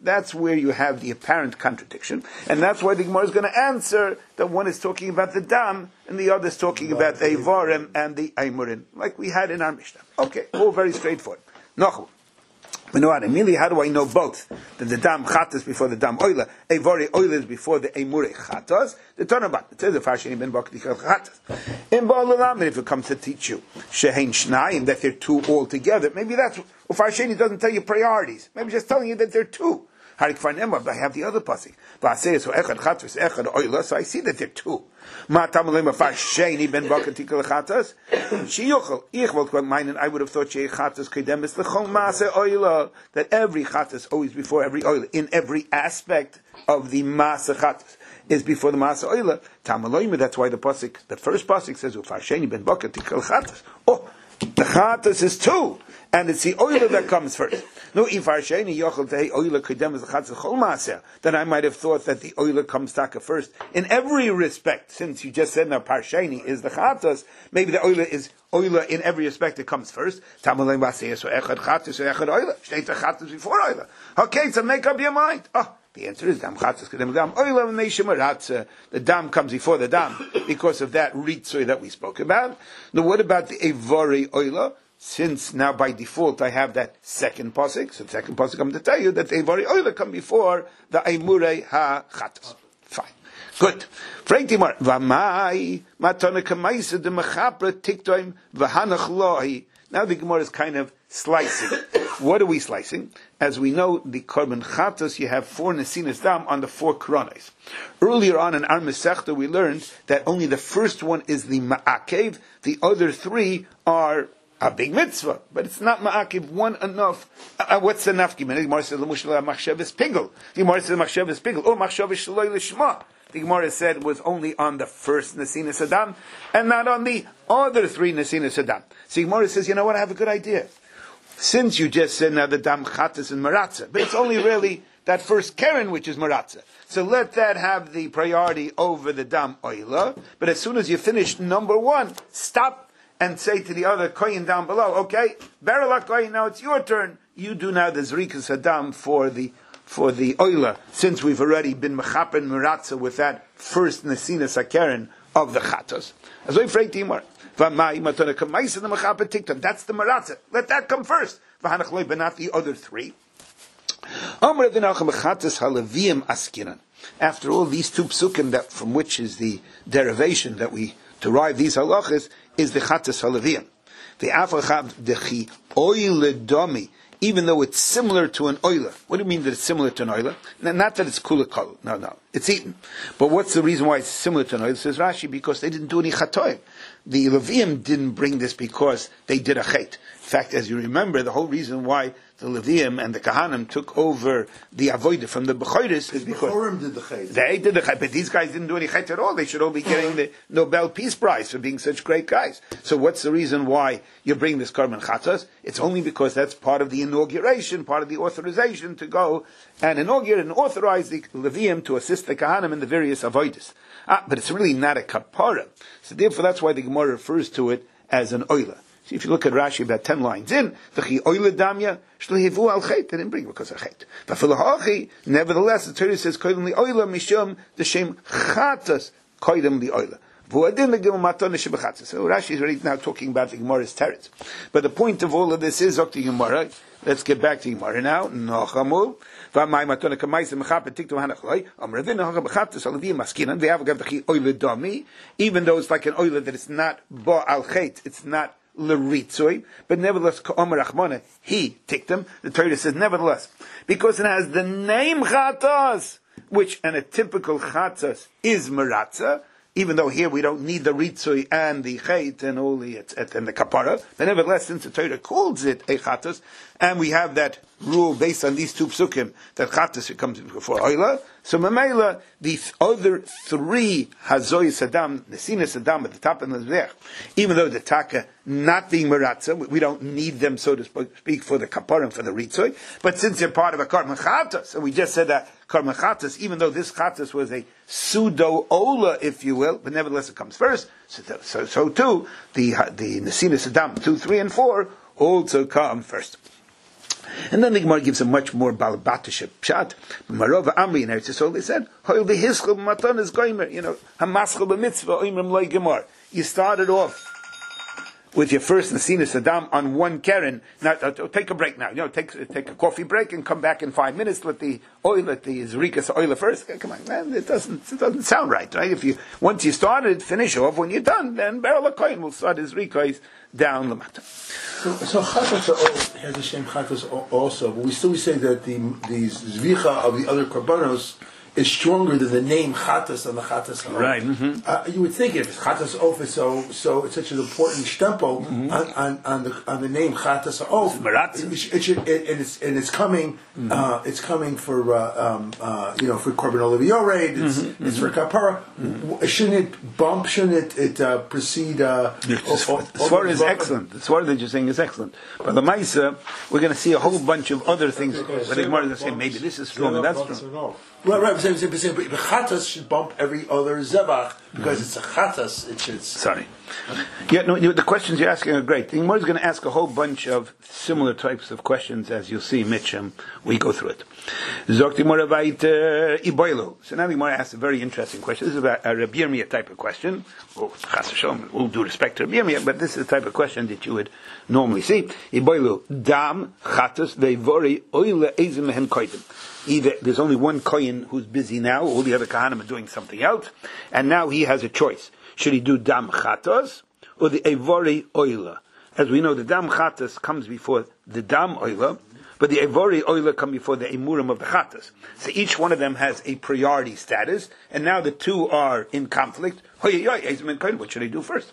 That's where you have the apparent contradiction. And that's why the Gemara is going to answer that one is talking about the dam and the other is talking about the Eivarim and the Eimurim, like we had in our Mishnah. Okay, all very straightforward. Nochum. We know how to immediately, how do I know both? That the dam chatas before the dam oila, Eivari oila is before the Eimure chatas. The Tanabat, it says the Farsheni ben Bakti chatas. In Ba'alalam, if it comes to teach you, Shehein Shnayim, that they're two all together, maybe that's, well, Farsheni doesn't tell you priorities. Maybe just telling you that they're two. Harik Farnemah, but I have the other pasuk. V'aseh so echad chatas, echad oila, so I see that they're two. Ma tamalema Farsheni ben Bakti chatas. Shiyuchel, ich wollte meinen, I would have thought Shei chatas kedemis l'chol maaseh oila, that every chatas always before every oila, in every aspect of the maaseh chatas is before the maaseh oila. Tamaloyim, that's why the pasuk, the first pasuk says Farsheni ben Bakti chatas. Oh, the chatas is two. And it's the oila that comes first. No, if Farsheni yochel tehi oila kedem is the chatzah chol maaser, then I might have thought that the oila comes taka first in every respect. Since you just said now Farsheni is the chatzas, maybe the oila is oila in every respect. It comes first. Tamalei basei so echad chatzas so echad oila. Shtei chatzas before oila. Okay, so make up your mind. Oh, the answer is dam chatzas kedem dam oila neishim ratzah. The dam comes before the dam because of that ritzui that we spoke about. Now, what about the evari oila? Since now by default I have that second pasuk, so the second pasuk I'm to tell you that the Eivari Oila come before the Eimurei Ha-Chatos. Fine. Good. Freitimar, Vamai, Matana Kamaisa, the Mechapra, Tiktoim, Vahanach Lohi. Now the Gemara is kind of slicing. What are we slicing? As we know, the Korban Chatos, you have four Nesinas Dam on the four Koronis. Earlier on in our Masechta, we learned that only the first one is the Ma'akev, the other three are a big mitzvah, but it's not ma'akiv one enough. Uh, what's the nafki? The Gemara says machshavas pigel. The Gemara says machshavas pigel or machshavas shaloi lishma. The Gemara said was only on the first Nesinas Adam and not on the other three Nesinas Adam. So the Gemara says, you know what? I have a good idea. Since you just said now the dam chatas and maratza, but it's only really that first keren which is maratza. So let that have the priority over the dam oila. But as soon as you finish number one, stop. And say to the other kohen down below, okay, Baralak kohen, now it's your turn. You do now the zrikas hadam for the for the oila, since we've already been mechaper and meratza with that first nesinas hakeren of the chatos. As we afraid timor, v'mai matona kamaisa the mechaper tikton. That's the meratza. Let that come first. V'hanach loy, but not the other three. Amar v'nacham chatos halavim askiran. After all these two psukim that from which is the derivation that we derive these halachas is the chatas halavim. The afachav dechi oile domi, even though it's similar to an oila. What do you mean that it's similar to an oila? Not that it's kula kol. No, no, it's eaten. But what's the reason why it's similar to an oila? Says Rashi, because they didn't do any chatoim. The Levium didn't bring this because they did a chet. In fact, as you remember, the whole reason why the Levium and the Kahanim took over the Avodah from the Bechoros is because Bechorim did the chet. They did the chet, but these guys didn't do any chet at all. They should all be getting the Nobel Peace Prize for being such great guys. So what's the reason why you bring this Korban Chatas? It's only because that's part of the inauguration, part of the authorization to go and inaugurate and authorize the Levium to assist the Kahanim in the various Avodas. Ah, but it's really not a kapara. So therefore that's why the Gemara refers to it as an oila. See, if you look at Rashi about ten lines in, v'chi oila damya, shlehivu al chet, they didn't bring it because of chet. V'filahachi, nevertheless, the Torah says, koidem li oila mishum, the shem chatas, koidem li oila. V'uadin legim matone shebechatas. So Rashi is already now talking about the Gemara's teretz. But the point of all of this is, Zok the Gemara, let's get back to Gemara now, Nochamu, v'amai matone kamaisa mechape tiktu hanachloi, amravin hacha bechatas alavim maskinan, v'avav v'chi oila dami, even though it's like an oila that it's not ba al chet, it's not l'ritzoi, but nevertheless, Omer Rachmana, he ticked them. The Torah says, nevertheless, because it has the name Chatas, which, and a typical Chatas is Meratza, even though here we don't need the ritzui and the chait and all the and the kapara, but nevertheless, since the Torah calls it a chatas, and we have that rule based on these two psukim that chatas comes before oila, so mamela the other three hazoy sadam, nesina sadam at the top of the zech, even though the taka not being meratza, we don't need them so to speak for the kapara and for the ritzui, but since they're part of a karma chatas, and we just said that karma chatas, even though this chatas was a pseudo ola, if you will, but nevertheless it comes first. So, so, so too the the nesina sadam two, three, and four also come first. And then the Gemara gives a much more balabatisha pshat. Marova Amri in Eretz Yisrael, they said, Hoil the hischel matan is goimer, you know, hamaschel b'mitzvah oimrim loy gemar. You started off with your first Nesina Saddam on one Keren. Now, uh, take a break now. You know, take take a coffee break and come back in five minutes. Let the oil, let the Zerikas oil first. Come on, man, it doesn't it doesn't sound right, right? If you once you started, finish off. When you're done, then Beryl Kohen will start his Zerikas down the matter. So, so Chatas has the same Chatas also, but we still say that the the Zvicha of the other Korbanos is stronger than the name Chatas on the Chatas Of. Right. Mm-hmm. Uh, you would think if Chatas Of is so so it's such an important stempel mm-hmm. on, on, on the on the name Chatas Of, it, it should it, and it's and it's coming mm-hmm. uh, it's coming for uh, um, uh, you know for Korban Olav Yored, it's mm-hmm. it's for Kapara. Mm-hmm. Shouldn't it bump? Shouldn't it, it uh, precede? Uh, the Svara is excellent. The Svara that you're saying is excellent. But the Maisa, we're going to see a whole bunch of other things. But the Gemara is going to say maybe this is strong and that's strong. Right, right. But the chatas should bump every other zebach because it's a chatas. It should. Sorry. Yeah, no. The questions you're asking are great. The Gemara is going to ask a whole bunch of similar types of questions, as you'll see, Mitch. Um, we go through it. Zok Gemara weiter iboilo. So now the Gemara asks a very interesting question. This is about a Rabbi Yirmiyah type of question. Oh, Chas v'Shalom, all due respect to Rabbi Yirmiyah, but this is the type of question that you would normally see. Iboilo dam chatas veivori oile ezim mehen koidim. Either there's only one kohen who's busy now, all the other kahanim are doing something else, and now he has a choice. Should he do dam chatos or the evori oila? As we know, the dam chatos comes before the dam oila, but the evori oila come before the emurim of the chatos. So each one of them has a priority status, and now the two are in conflict. What should I do first?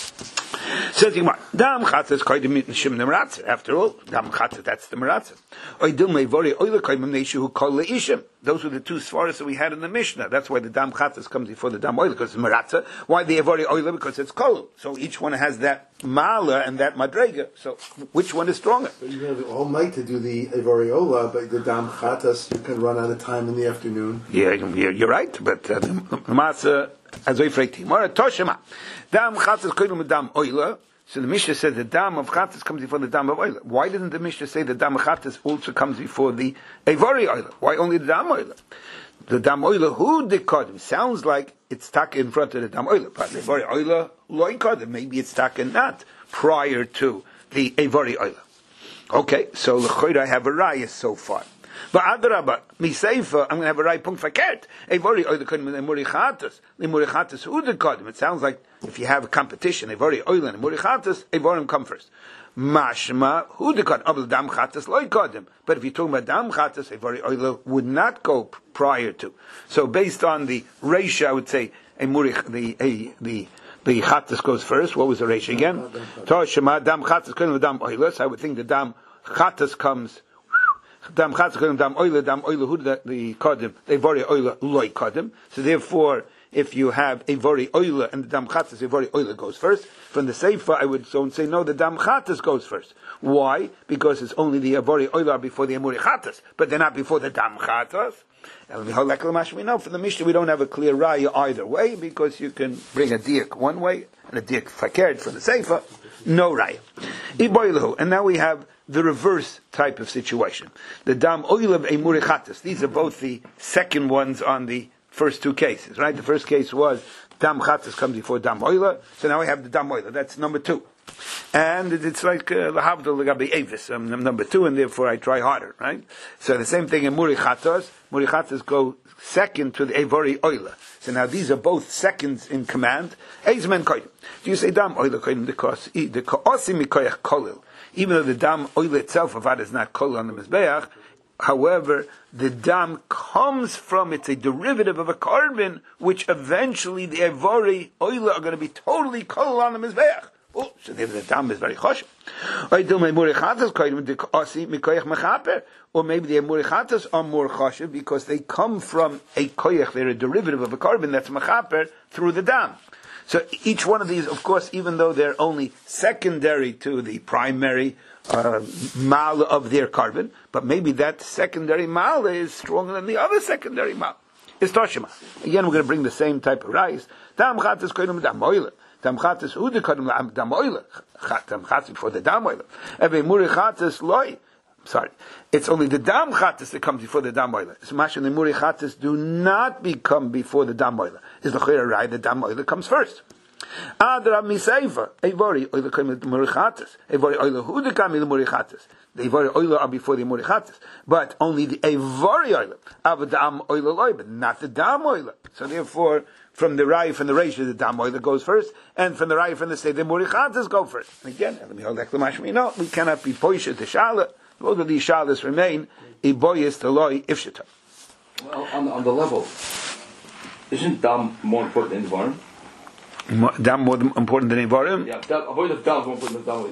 Says Gemara, dam chatzas koydim mit nishim nemeratzer. After all, dam chatzas, that's the meratzer. Oidil mevori oila koydim neishu who call leishim. Those were the two svaras that we had in the Mishnah. That's why the dam chatzas comes before the dam oila, because it's meratzer. Why the evori oila? Because it's kol. So each one has that mala and that madrega. So which one is stronger? But you have all night to do the evori oila, but the dam chatzas you can run out of time in the afternoon. Yeah, you're right. But uh, the matzah. As we fragti, more toshema. Dam chatzas koydem with dam oila. So the Mishnah says the dam of chatzas comes before the dam of oila. Why didn't the Mishnah say the dam of chatzas also comes before the evari oila? Why only the dam oila? The dam oila who dekodim sounds like it's stuck in front of the dam oila, but the evari oila loy kodim. Maybe it's stuck in not prior to the evari oila. Okay, so l'choyra I have a raya so far. But adraba, miseifa, I'm going to have a right punkt verkehrt. Evori oil the kodim and murichatas, the murichatas who the kodim. It sounds like if you have a competition, evori oil and murichatas, evorim come first. Mashma who the kodim, abel dam chatas loy kodim. But if you're talking about dam chatas, evori oil would not go prior to. So based on the ratio, I would say a murich the a the the chatas goes first. What was the ratio again? Toshema dam chatas kodim dam oilus. I would think the dam chatas comes. Dam chatzas kodim dam oila dam oila who the the kodim they vori oila loy kodim. So therefore, if you have a vori oila and the dam chatzas, a vori oila goes first. From the seifa, I would so say no, the dam chatzas goes first. Why? Because it's only the vori oila before the emuri chatzas, but they're not before the dam chatzas. And we know from the Mishnah we don't have a clear raya either way because you can bring a diak one way and a diak fakert from the seifa, no raya. Iboilahu, and now we have the reverse type of situation. The dam oilav emurichatas. These are both the second ones on the first two cases, right? The first case was dam chatas comes before dam oila. So now we have the dam oila. That's number two. And it's like lahavdol legabi avis. I'm number two, and therefore I try harder, right? So the same thing in murichatas. Murichatas go second to the evori oila. So now these are both seconds in command. Eizmen koyim. Do you say dam oila koyim the ka'osim mikoyach kolil? Even though the dam oil itself of is not kol on the mizbeach, however, the dam comes from, it's a derivative of a carbon, which eventually the evori oil are going to be totally kol on the mizbeach. Oh, so the dam is very chosh. Or maybe the emurichatas are more choshev because they come from a koyach, they're a derivative of a carbon that's mechaper through the dam. So each one of these, of course, even though they're only secondary to the primary uh, mala of their carbon, but maybe that secondary mala is stronger than the other secondary mala. It's Toshima. Again, we're going to bring the same type of rice. Dam chatas koydem dam oila. Dam chatas ude koydem dam oila. Dam chatas before the dam oila. Eve murichatas loy. sorry, it's only the dam chatas that comes before the dam oila. So Masha and the muri chatas do not become before the dam oila. Is the chayra right? The dam oila comes first. Adra misayva evori oila comes the muri chatas. Evori oila hu de kami the muri chatas. The evori oila are before the muri chatas, but only the evori oila of dam oila loy, but not the dam oila. So therefore, from the Rai, from the Reisha, the Dam Oila goes first, and from the Rai, from the State, the Murichatas go first. And again, let me hold exclamation. No, we cannot be poisha to Shala. Both of these Shalas remain Iboyis to Loi Ifshita. Well, on, on the level, isn't Dam more important than Ivarim? Dam more important than Ivarim? Yeah, avoid the Dam more important than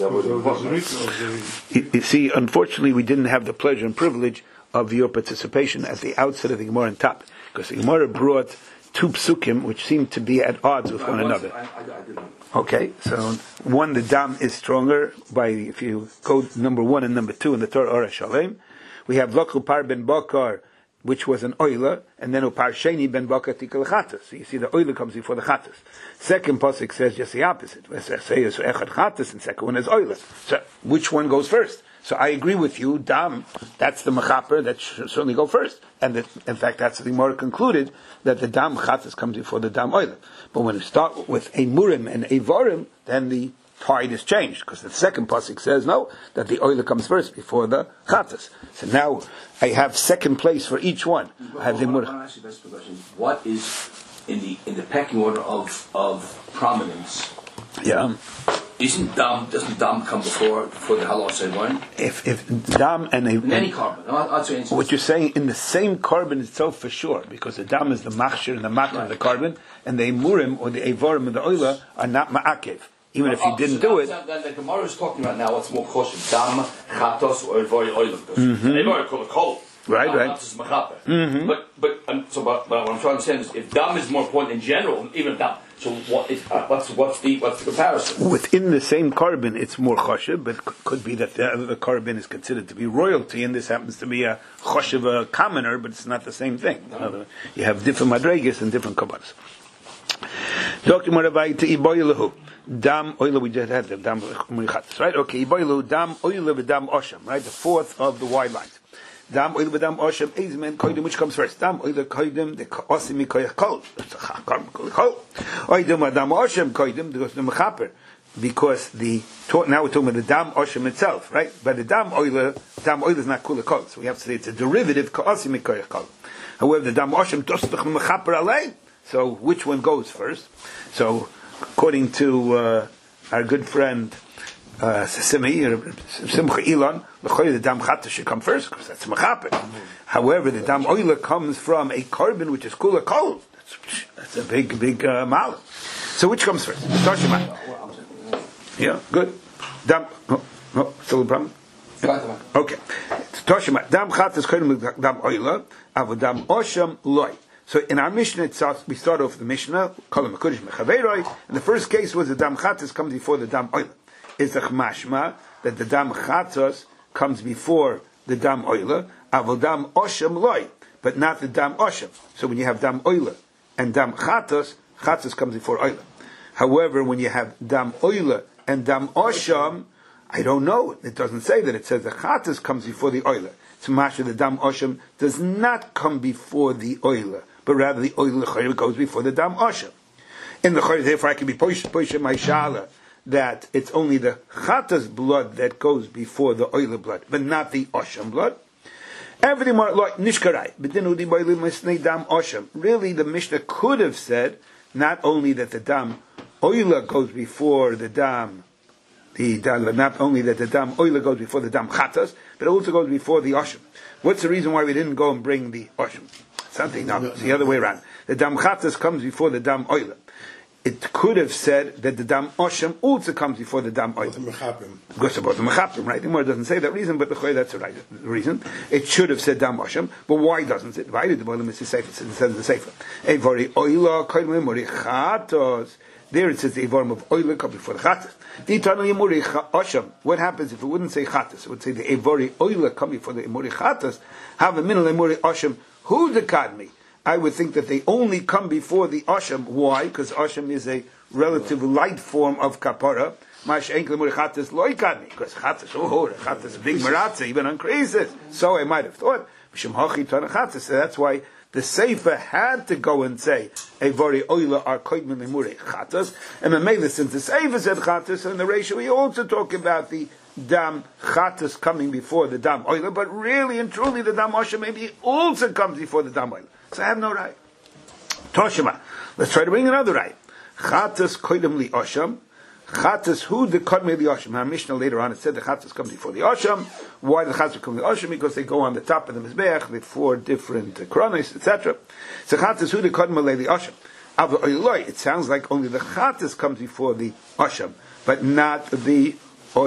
Dam. You, you see, unfortunately, we didn't have the pleasure and privilege of your participation at the outset of the Gemara and top, because the Gemara brought two psukim which seem to be at odds with one another. I, I, I didn't. Okay, so one, the dam is stronger by, if you go number one and number two in the Torah Ora Shalem, we have Lokhu Par ben Bakar, which was an oila, and then Upar Sheni ben Bakar tikal chatas. So you see the oila comes before the chatas. Second pasuk says just the opposite. Say is echad chatas, and second one is oila. So which one goes first? So I agree with you, dam, that's the mechaper, that should certainly go first. And that, in fact, that's the Gemara concluded, that the dam chatas comes before the dam oila. But when we start with a murim and a varim, then the tide is changed, because the second pasuk says, no, that the oila comes first before the chatas. So now, I have second place for each one. But I have the murim. What is in the in the pecking order of, of prominence? Yeah. Isn't dam, doesn't dam come before before the halal one? If if dam and a, in any carbon, I'll, I'll say what you're saying in the same carbon itself for sure, because the dam is the machshir and the makkah of the carbon, and the murim or the evarim and the oila are not ma'akev. Even if you didn't do it. Then the Gemara is talking about now what's more kosher, dam, chatos, or evori oila. Evori called a kol. Right, not, right. Not just machaper. Mm-hmm. But but um, so but, but what I'm trying to say is, if dam is more important in general, even dam. So what is uh, what's what's the what's the comparison? Within the same carbon, it's more choshev, but c- could be that the other carbon is considered to be royalty, and this happens to be a choshev, a commoner, but it's not the same thing. No. You have different madregas and different kabbalas. Doctor Moravai to iboilahu dam oila. We just had the dam murichatas, right? Okay, iboilahu dam oila v'dam osham, right? The fourth of the wide lines. Dam oil v'dam osham eizmen koydem, which comes first? Dam oil koydem the osim mikoyach kol. Kol. Oydem v'dam osham koydem because the mechaper, because the now we're talking about the dam osham itself, right? But the dam oil, dam oil is not kula kol, so we have to say it's a derivative osim mikoyach kol. However, the dam osham dostach mechaper alei. So which one goes first? So according to uh, our good friend Uh, Simcha Elon, the dam chata should come first because that's mechaper. However, the dam oila comes from a carbon which is kula kol. That's, that's a big, big uh, mal. So which comes first? Toshima. Yeah, good. Dam. No, no, still a problem. Okay. Toshima. Dam chata is carbon dam oila. Avo dam osham loy. So in our Mishnah itself, we start off the Mishnah, Kolam HaKodesh Mechaveiroi, and the first case was the dam chatas comes before the dam oila. Is the mashma that the dam chatos comes before the dam oila, avol dam osham loy, but not the dam osham. So when you have dam oila and dam chatos, chatos comes before oila. However, when you have dam oila and dam osham, I don't know. It doesn't say that. It says the chatos comes before the oila. So mashma the dam osham does not come before the oila, but rather the oila goes before the dam osham. In the chayr, therefore, I can be poisha poisha my shala, that it's only the chatas blood that goes before the oila blood, but not the osham blood. Everything more like nishkarai. dam osham. Really, the Mishnah could have said not only that the dam oila goes before the dam, the dam, not only that the dam oila goes before the dam chatas, but it also goes before the osham. What's the reason why we didn't go and bring the osham? Something, no, it's the other way around. The dam chatas comes before the dam oila. It could have said that the dam osham also comes before the dam oil. Because about the mechapim, right? The Gemara doesn't say that reason, but the choy, that's the right reason. It should have said dam osham, but why doesn't it? Why did the boilim is the sefer? It says in the sefer. Evari oila koyim mori chatos. There it says the evarim of oila come before the chatos. The eternal yemuri osham. What happens if it wouldn't say chatos? It would say the evari oila come before the emuri chatos. Have a minal emuri osham. Who decad me? I would think that they only come before the Asham. Why? Because Asham is a relatively light form of kapara. Mash Enkel Mur Chatas Loikadmi, because Chatas, oh, Chatas is a big maratza, even increases. So I might have thought, Mishum Hachi Tana Chatas, so that's why the Sefer had to go and say, Evari Oila are Koidmin Lemure Chatas, and the Mela, since the Sefer said Chatas, and the ratio, we also talk about the Dam Chatas coming before the Dam Oila, but really and truly the Dam Osha maybe also comes before the Dam Oila. So I have no right. Toshima. Let's try to bring another right. Chatas koidem li osham. Chatas who the kodme li osham. Our Mishnah later on it said the chatas comes before the osham. Why the chatas come li osham? Because they go on the top of the mizbeach, the four different uh, kronos, et cetera. So chatas who the kodme li osham. Avlo oiloi. It sounds like only the chatas comes before the osham, but not the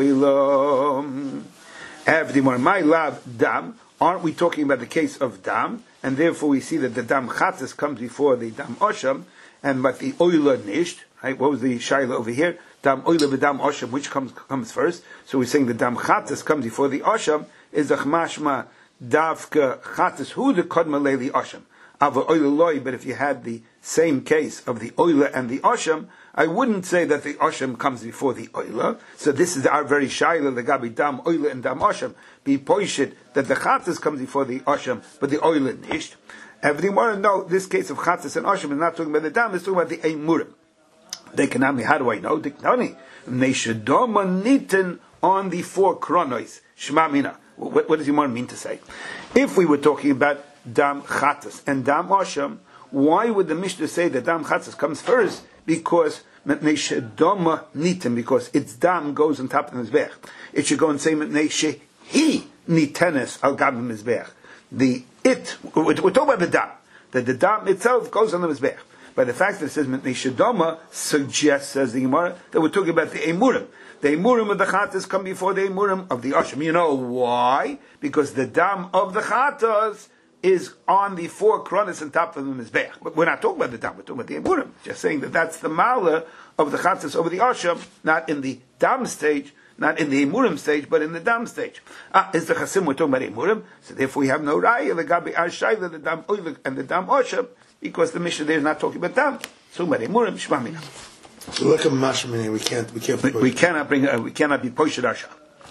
oilam. Every more my love dam. Aren't we talking about the case of dam? And therefore we see that the dam chatas comes before the dam osham, and but the oila nisht, right? What was the shaila over here? Dam oila v'dam osham, which comes comes first? So we're saying the dam chatas comes before the osham. Is the chmashma davka chatas who the kodma leili osham? Ava oila loy. But if you had the same case of the oila and the osham, I wouldn't say that the osham comes before the oila. So this is our very shaila, the gabi dam oila and dam osham. Be poishit that the chatas comes before the osham, but the oila nisht. Everything more to know, this case of chatas and osham is not talking about the dam, it's talking about the eimurim. They can me. How do I know? Diknani. Neshadoma nitten on the four kronos. Shema mina. What, what does Yomar mean to say? If we were talking about dam chatas and dam osham, why would the Mishnah say that dam chatas comes first? Because neshadoma nitten, because its dam goes on top of the mizbech. It should go and say neshe he nitenes al gab mizbech. The it we're talking about the dam. That the dam itself goes on the mizbech. By the fact that it says Mitnei Shadoma suggests, says the Gemara, that we're talking about the Emurim. The Emurim of the Chatas come before the Emurim of the Osham. You know why? Because the dam of the Chatas is on the four kronos on top of the Mizbech. But we're not talking about the dam, we're talking about the Emurim. Just saying that that's the Mala of the Chatas over the Osham, not in the dam stage, not in the Emurim stage, but in the dam stage. Ah, is the Chasim, we're talking about Emurim, so therefore we have no Raya, the Gabi Ashayla, the dam Oilik, and the dam Osham, because the Mishnah there is not talking about dam. So about Emurim, Shmamina. So look at Mashmini, we can't, we can't. We, we cannot bring, uh, we cannot be Poshad Asham.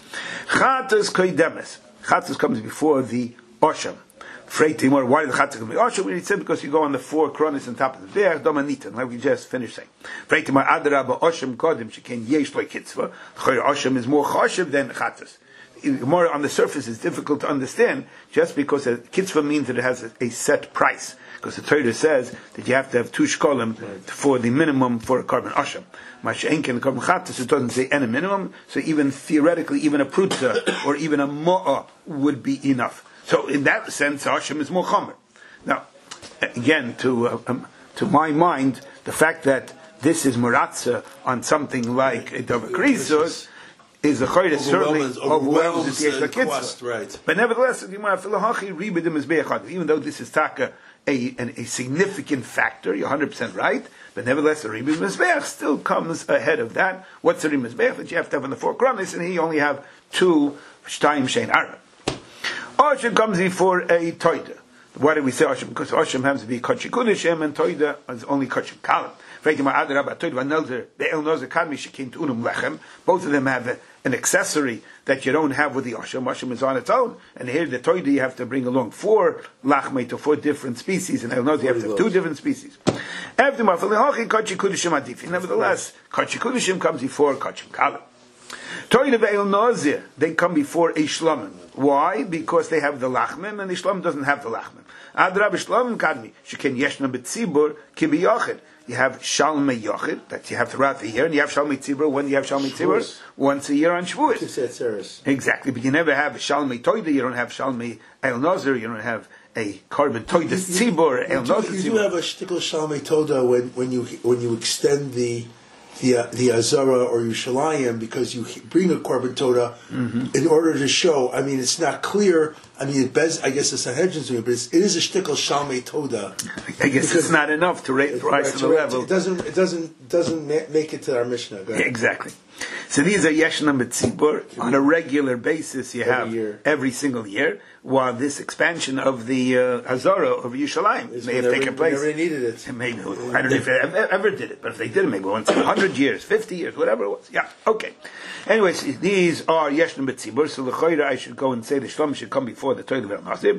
Chatas Koidemes. Chatas comes before the Osham. Frei more. Why did the Chatas come before the Osham? We said because you go on the four kronos on top of the Be'er, Domanitan, like we just finished saying. Frei Timor Adarabba Osham Kodim, Shekin Yesh Loi Kitzvah. Osham is more Choshev than Chatas. More on the surface is difficult to understand, just because a kitzvah means that it has a, a set price. Because the Torah says that you have to have two shkolim right. for the minimum for a carbon asham. Masha'enkin and carbon chatas, it doesn't say any minimum, so even theoretically, even a prutza or even a mo'ah would be enough. So in that sense, asham is more chomer. Now, again, to uh, um, to my mind, the fact that this is muratza on something like a davar krisos is the chayre certainly overwhelms the yesh kitzvah. Right. But nevertheless, even though this is taka a, an, a significant factor, you're one hundred percent right, but nevertheless, the Rimud Mizbeach still comes ahead of that. What's the Rimud Mizbeach that you have to have on the four kronos, and here you only have two Shtayim Shein Arab. Osham comes before a Toida. Why do we say Osham? Because Osham happens to be Kodesh Kodeshim, and Toida is only Kodesh Kalam. Both of them have a, an accessory that you don't have with the Osham. Osham is on its own. And here the Toida you have to bring along four lachmei to four different species, and El Noz you have to have two different species. Nevertheless, Kodesh Kodeshim comes before Kodesh Kalam. Toida ve'el Nozir, they come before a Shlomim. Why? Because they have the lachmim, and the Shlomim doesn't have the lachmim. Adrab Shlomim kadmi, sheken yeshna b'tzibur ki b'yochid. You have Shalmei Yochid that you have throughout the year, and you have Shalmei Tzibur. When you have Shalmei Tzibur, once a year on Shavuos. Exactly, but you never have Shalmei Toida. You don't have Shalmei El Nozer. You don't have a carbon Toidas Tzibur El Nozer. You do have a shtickle Shalmei Toda when when you when you extend the the uh, the Azara or Yerushalayim, because you bring a carbon Toda mm-hmm. in order to show. I mean, it's not clear I mean, it bez, I guess the Sanhedrin's doing it, but it's, it is a shtickle shalmei toda. I guess it's not enough to raise, rise to the level. It doesn't. It doesn't. Doesn't ma- make it to our Mishnah. Go ahead. Exactly. So these are Yeshna Mitzibur on a regular basis. You Every have year. every single year. While this expansion of the uh, Hazara of Yerushalayim It's may have whenever- taken place. whenever they needed it. And maybe, I don't know if they ever, ever did it, but if they did it, maybe once in one hundred years, fifty years, whatever it was. Yeah, okay. Anyways, these are Yeshna Mitzibur, so l'choira I should go and say the Shlom should come before the Torah Vel Nasib.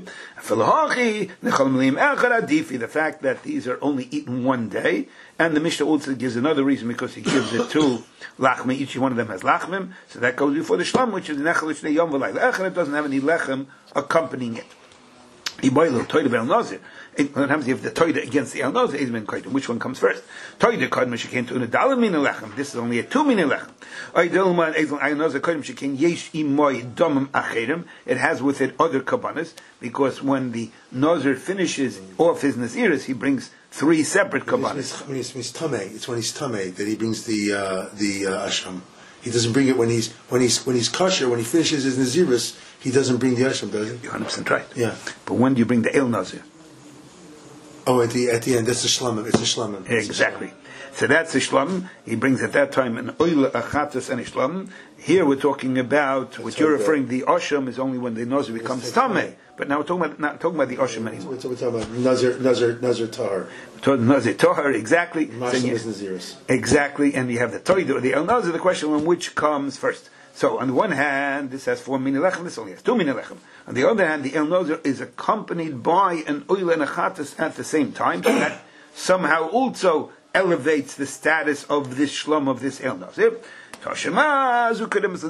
The fact that these are only eaten one day, and the Mishnah also gives another reason because he gives it to Lachmi, each one of them has Lachmim, so that goes before the Shlom, which is Nechel Shnei Yom V'Layla. Echad doesn't have any Lechem accompanying it. Iboilo Torah Vel Nazir. Sometimes you have the Torah against the El Nazir, Ezmin Koidim. Which one comes first? Torah Koidim Shekain Tuna Dalam Min Lechem. This is only a two Min Lechem. Oidilman Ezmin El Nazir Koidim Shekain Yesh Imoy Domim Acherim. It has with it other kabbanas, because when the Nazir finishes off his Naziris, he brings three separate kabbanas. When he's, when he's tamei, it's when he's tamei that he brings the uh, the uh, asham. He doesn't bring it when he's when he's when he's kosher. When he finishes his naziris, he doesn't bring the asham, does he? You're one hundred percent right. Yeah. But when do you bring the El Nazir? Oh, at the at the end, that's the shlamim. It's a shlamim. Exactly. So that's a shlam. He brings at that time an oil achatas and a shlam. Here we're talking about that's what you're right, referring. The osham is only when the nazir becomes tameh. But now we're talking about not talking about the osham anymore. We're talking about nazir nazir nazir tahar. We're talking nazir tahar exactly. Mashlim you- is naziris. Exactly, and you have the toidu or the el nazir. The question on which comes first. So on the one hand, this has four mini lechem. This only has two mini lechem. On the other hand, the el nazir is accompanied by an oil and a chatas at the same time. So that somehow also elevates the status of this shlom of this el nazir. So we have a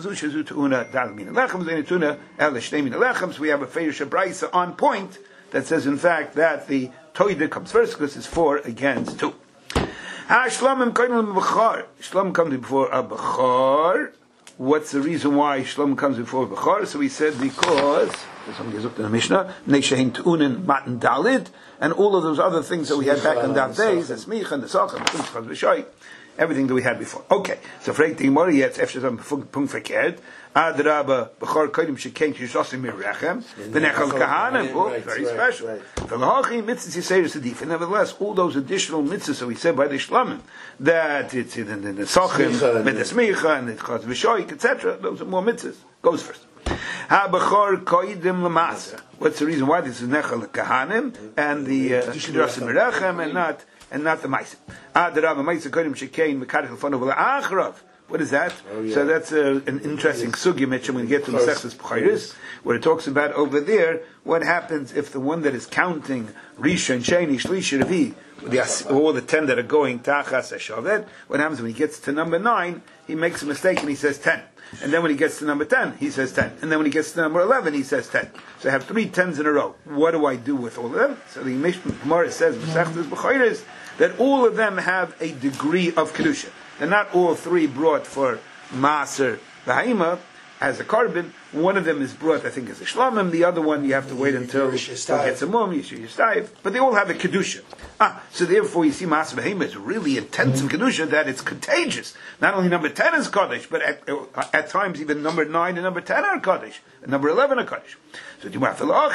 Feirush Braisa on point that says, in fact, that the toida comes first because it's four against two. Shlom comes before a bechor. What's the reason why Shlom comes before bechor? So we said because somebody looked in the Mishnah, Neshein Tu'unin Matan Dalid, and all of those other things that we had back in that days, the Smicha and the Sachem, the Punchchaz V'Shoy, everything that we had before. Okay, so fragt die Gemara jetzt, efter so ein Punkt verkehrt, Adraba, Bechor Kodim Shekein Kishosim Mirachem, V'nechal Kahanim, oh, very special. V'lahachi mitzvahs Yisrael Sedif, and nevertheless, all those additional mitzvahs that we said by the Shlomim, that it's in the, the Sachem, with the Smicha, and the Chaz V'Shoy, et cetera, those are more mitzvahs. Goes first. Ha-Bechor Koidim L'Masa. What's the reason why this is Nechal Kahanim, and the Kishosim Mirachem, and not and not the Maisa. Adraba Maisa Kodim Shekein Mekadich L'Fanav L'Achrav. What is that? Oh, yeah. So that's uh, an interesting sugya, Mitchell, when we get to the Masechtas B'chayris, where it talks about over there what happens if the one that is counting Rishon, Sheni, Shlishi, Revi, the, all the ten that are going Tachas Hashavet, what happens when he gets to number nine, he makes a mistake and he says ten. And then when he gets to number ten, he says ten. And then when he gets to number eleven, he says ten. So I have three tens in a row. What do I do with all of them? So the Mishnah Gemara says, Masechtas B'chayris, that all of them have a degree of Kedusha. And not all three brought for Maaser Bahima as a carbon. One of them is brought, I think, as a Shlomim. The other one you have to wait until it gets a Mum, Yishur Yistayv. But they all have a Kedusha. Ah, so therefore you see Maaser Bahima is really intense in Kedusha that it's contagious. Not only number ten is Kaddish, but at, at times even number nine and number ten are Kaddish. And number eleven are Kaddish. So the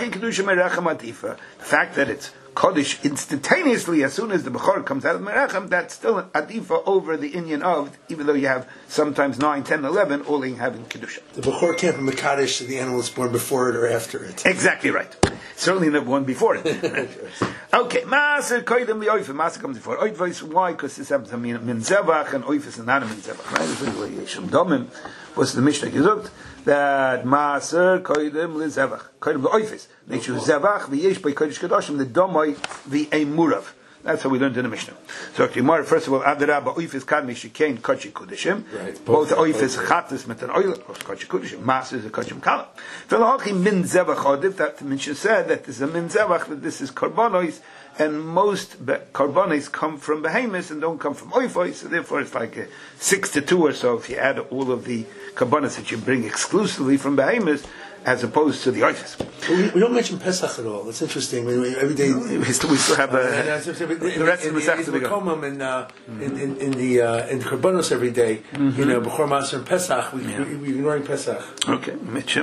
fact that it's Kaddish instantaneously as soon as the Bechor comes out of Merechem, that's still an adifa over the Inyan of, even though you have sometimes nine, ten, eleven, all in having Kedusha. The Bechor can't be Mekadosh to the animal that's born before it or after it. Exactly right. Certainly the one before it. Okay, Maaser Koidem the Oifim. Maaser comes before Oifis. Why? Because this happens to mean Min Zevach and Oifis and not a Min Zevach. Right? This is what Yeshim Domim was the Mishnah Gezugt. That Maaser Koidem le Zevach. Koidem the Oifis. They choose Zevach, the Yesh by Kodesh Kedoshim, the Domai, the Emurav. That's how we learned in the Mishnah. So, Gemara, first of all, Adarabba Oifis Kadmi Shekain Kodesh Kodeshim. Both Oifis Chatas Mit an Oil of Kodesh Kodeshim. Maaser is a Kodesh Kala. V'lahachi Min Zevach Odif. That the Mishnah said that this is a Min Zevach, that this is Karbonos, and most Karbonos come from Behemoths and don't come from Oifos, so therefore it's like a six to two or so if you add all of the Karbonos that you bring exclusively from Behemoths. as opposed to the oifis. We, we don't mention Pesach at all. It's interesting. We, we, every day we still, we still have a, uh, the rest of the Masechta to go. In, uh, in, in, in the uh, in the Korbanos every day, mm-hmm. you know, B'chor Maser and Pesach, we, yeah. we, we're ignoring Pesach. Okay.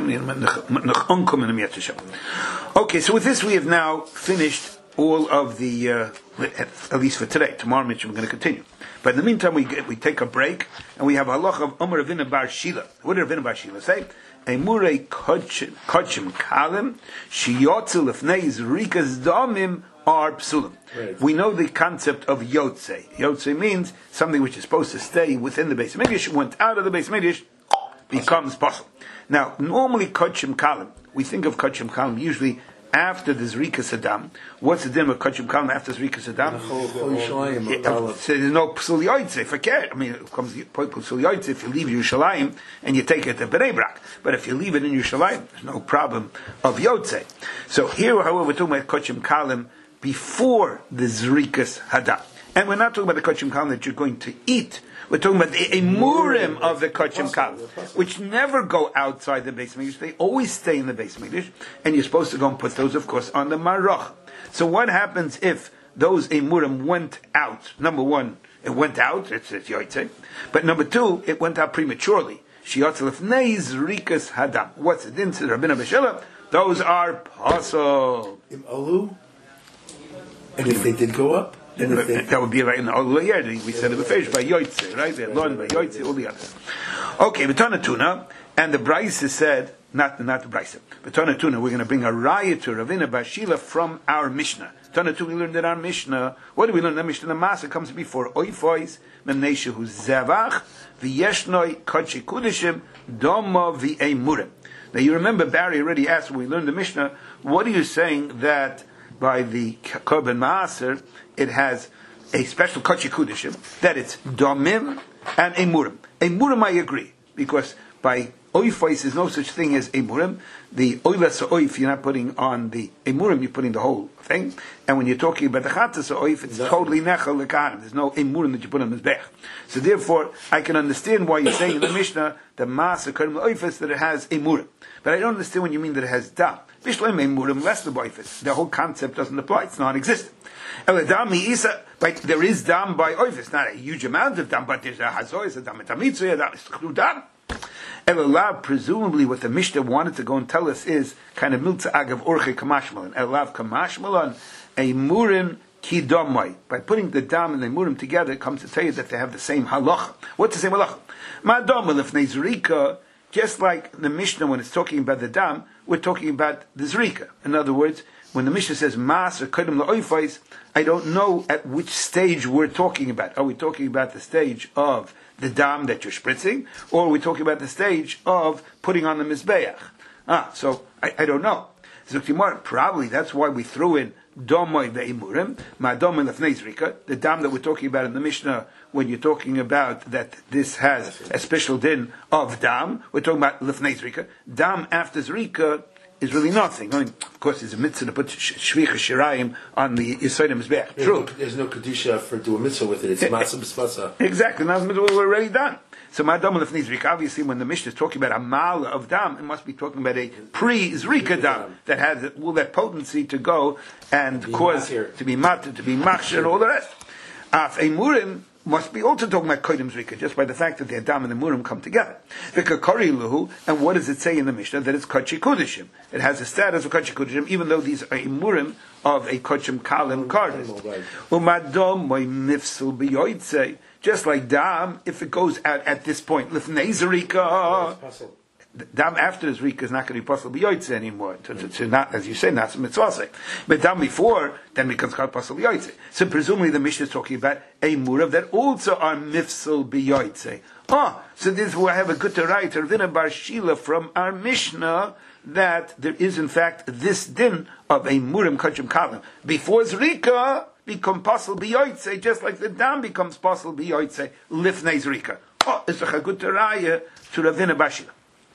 Okay, so with this we have now finished all of the, uh, at least for today. Tomorrow, Mitch, we're going to continue. But in the meantime, we get, we take a break, and we have a halacha of Omer Ravina Bar Shila. What did Ravina Bar Shila say? Emurei kochim kalim shiyotzel lefnei zrikas damim are psulim. We know the concept of yotze. Yotze means something which is supposed to stay within the base midrash, went out of the base midrash, becomes possible. Now, normally kochim kalim, we think of kochim kalim usually after the Zrika Saddam. What's the din of Kachim Kalim after Zrika Saddam? So there's no Psul Yoitze, forget. I mean, it comes Psul Yoitze if you leave Yerushalayim and you take it to Bnei Brak. But if you leave it in Yerushalayim, there's no problem of Yotze. So here, however, we're talking about Kachim Kalim before the Zrikas Hadam. And we're not talking about the Kachim Kalim that you're going to eat. We're talking about the emurim of the Kachim Kalim, which never go outside the base midrash. They always stay in the base midrash, and you're supposed to go and put those, of course, on the marach. So what happens if those emurim went out? Number one, it went out, it's, it's yoytze. But number two, it went out prematurely. Shiyotzel lefnei zrikas hadam. What's it? Din said Rabbeinu B'Shela, those are pasol. Im alu, and if they did go up? That would be right in the Ola year. We said it before by Yoitze, right? They learned by Yoitze, all the others. Okay, B'tana Tuna, and the Brisa said, not not the Brisa, B'tana Tuna, we're going to bring a raya to Ravina Bar Shila from our Mishnah. B'tana Tuna, we learned in our Mishnah. What do we learn in the Mishnah? The Masa comes before Oifois, Menesha hu Zevach, V'yeshnoi Kochi Kudishim, Doma V'emurim. Now you remember Barry already asked when we learned the Mishnah, what are you saying that by the Korban Maaser, it has a special Kochi Kudishim, that it's Domim and Emurim. Emurim I agree, because by Oifais there's no such thing as Emurim. The Oilas Oif you're not putting on the Emurim, you're putting the whole thing. And when you're talking about the Chatas Oif, it's no. totally Nechal Lekanim. There's no Emurim that you put on the Mizbech. So therefore, I can understand why you're saying in the Mishnah, the Maser Kerem Oifas, that it has Emurim. But I don't understand when you mean that it has Dam. Bishleim Emurim, less the Oifas. The whole concept doesn't apply, it's non-existent. But there is dam by oifis, not a huge amount of dam, but there's a hazois, a dam, a tamitzu, a dam, it's through dam. Elav, presumably what the Mishnah wanted to go and tell us is kind of miltza agav orche kamashmalan. Elav kamashmalan, a murim ki domai. By putting the dam and the murim together, it comes to tell you that they have the same halacha. What's the same halacha? Ma dam lefnei zrika, just like the Mishnah when it's talking about the dam, we're talking about the zrika. In other words, when the Mishnah says mas or kodem la'oifais, I don't know at which stage we're talking about. Are we talking about the stage of the dam that you're spritzing, or are we talking about the stage of putting on the mizbeach? Ah, so I, I don't know. So probably that's why we threw in domoy ve'imurim, ma domoy lefnei zrika, the dam that we're talking about in the Mishnah when you're talking about that this has a special din of dam. We're talking about lefnei zrika. Dam after zrika is really nothing. I mean, of course, there's a mitzvah to put shvicha shirayim on the Yisayim Mizbeach. True. There's no kedusha for do a mitzvah with it. It's matzah b'spasa. Exactly. Now the mitzvah we're already done. So madam lefnei zrika. Obviously, when the Mishnah is talking about a mal of dam, it must be talking about a pre-zrika dam that has all that potency to go and to cause matir. to be matir, to be machshir, and all the rest. Af emurim must be also talking about kodim zrika, just by the fact that the Adam and the Murim come together. V'kakari luhu, and what does it say in the Mishnah? That it's kochi kudishim. It has a status of kochi kudishim, even though these are Murim of a kochim kalim kardas. Umadom moy nifsul b'yoytzei, just like dam, if it goes out at this point, lifnei zrika. Dam after the zrika is not going to be possible b'yoytze anymore. To, to, to not, as you say, not some mitzvah. But dam before, then becomes called possible b'yoytze. So presumably the Mishnah is talking about a murav that also are mifsal b'yoytze. Oh, so this will have a good to write Ravina Bar Shila from our Mishnah that there is in fact this din of a murim kachim kalim before zrika become possible b'yoytze, just like the dam becomes possible b'yoytze lifnei zrika. Oh, it's a good to raya to Ravina Bar Shila.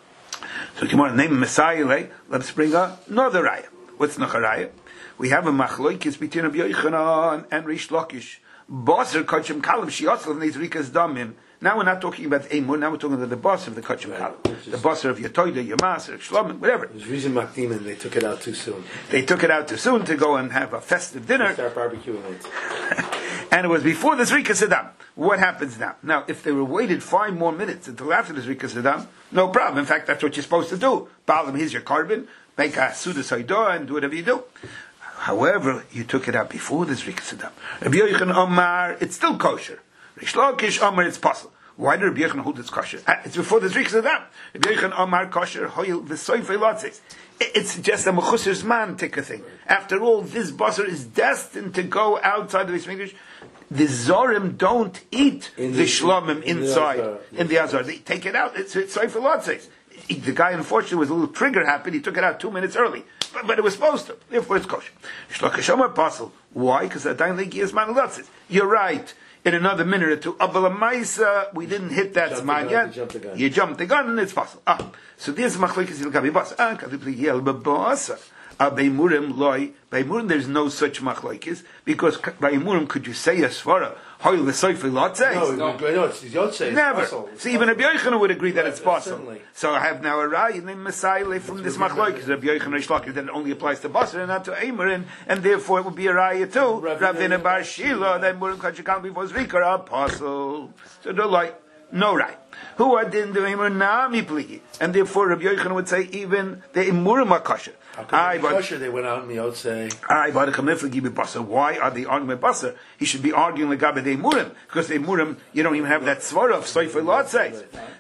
So tomorrow, name Messiah, let's bring another raya. What's noch a raya? We have a machloikis between Rabbi Yochanan and Rish Lakish. Boser kachim kalim shiotzel v'nei zrikas damim Now we're not talking about the Eimun, now we're talking about the boss of the Kachim Kalim. The boss of your Toida, your Maser, Shlomim, whatever. There's reason Makdim and they took it out too soon. They took it out too soon to go and have a festive dinner. Start barbecuing it. And it was before the Zrika Saddam. What happens now? Now, if they were waited five more minutes until after the Zrika Saddam, no problem. In fact, that's what you're supposed to do. Baalim, here's your carbon, make a Suda Saidah and do whatever you do. However, you took it out before the Zrika Saddam. Rabbi Yochanan Omar, it's still kosher. Rish Lakish Omar, it's possible. Why did Rabbi Yochanan hold it's kosher? Ah, it's before the Zrika Saddam. Rabbi Yochanan Omar kosher, hoil v'soifei lotzes. It's just a mechusser's man take a thing. After all, this basar is destined to go outside the Beis Mikdash. The Zorim don't eat in the, the shlomim inside, in the, in the Azar. They take it out. It's, it's soifei lotzes. The guy, unfortunately, was a little trigger happy. He took it out two minutes early. But, but it was supposed to. Therefore, it's kosher. Shlokish Omar Pasel. Why? Because you're right. In another minute or two, Abalamaisa, we didn't hit that zman yet. You jumped, you jumped the gun, and it's possible. Ah, so there's machlokes in Gabi Basa. Ah, Kadipli Yel Babasa. Ah, Beimurim Loi. Beimurim, there's no such machlokes because Beimurim, could you say a svara? Hoil v'soifei lotzes? No, no, no, it's Yotzei. Never. So even Rabbi Yochanan would agree that right, it's possible. certainly. So I have now a raya in the Messiah from this machlokes. Rabbi Yochanan Rish Lakish that it only applies to Basar and not to Eimerin, and therefore it would be a raya too. Ravina Bar Shila, then Murim Kachikam before Zrika are apostle. So they're like, no right. Who are din the Eimer Nami pligi? And therefore Rabbi Yochanan would say even the Eimurim are kosher. I kosher, they went out in the Yotzei. I bought a kamiflagi b'basar. Why are they arguing with basar? He should be arguing with gabe the Eimurim, because the Eimurim you don't even have that svara of soifei lotzes.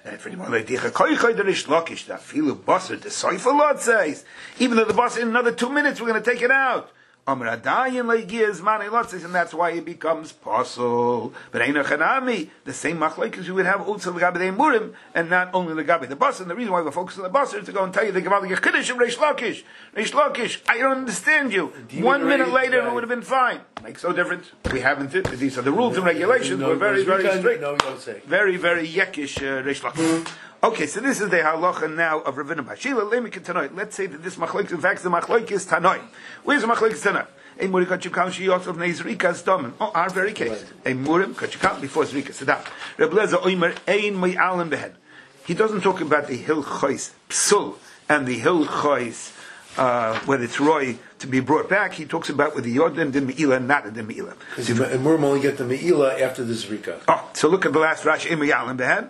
Even though the basar in another two minutes we're going to take it out. And that's why it becomes possible. But the same machlokes you would have also the gabe the Eimurim, and not only the gabe the basar. And the reason why we're focusing on the basar is to go and tell you the Gevaldige Kiddush of Reish Lakish. Reish Lakish, I don't understand you. One minute later right. It would have been fine. Makes no difference. We haven't it. These are the rules and regulations. No, we're very, very strict. No, very, very yekish uh, Reish Lakish. Okay, so this is the halacha now of Ravina Bar Shila. Let's say that this machlokes, in fact, the machlokes is Tanoi. Where's the machlokes Tanoi? A murim kachukam shiyot of neizrikas domen. Oh, our very case. A murim kachukam before zrikas. Sadam. Reb Lezer oimer ein me'alim behen. He doesn't talk about the hilchos psul and the hilchos uh, whether it's roy to be brought back. He talks about with the yodin din me'ila, not the me'ila. Because so, the murim only get the me'ila after the zrika. Oh, so look at the last Rashi. Ein me'alim behen.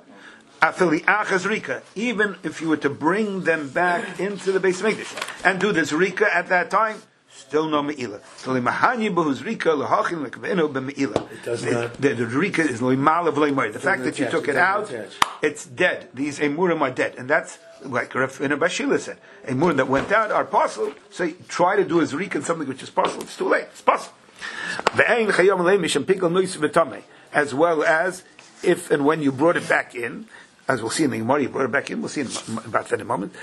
Even if you were to bring them back into the Beis Mikdash and do this rika at that time, still no me'ila. So the mahani b'huz rika l'hachin l'kavenu b'me'ila. It does not. The, the, the rika is lo'imal of lo'imar. The fact that you took it out, it's dead. These emurim are dead, and that's like Rav Bar Shila said. Emurim that went out are possible. So you try to do a rika in something which is possible. It's too late. It's possible. As well as if and when you brought it back in. As we'll see in the Gemara, you brought it back in. We'll see in, about that in a moment.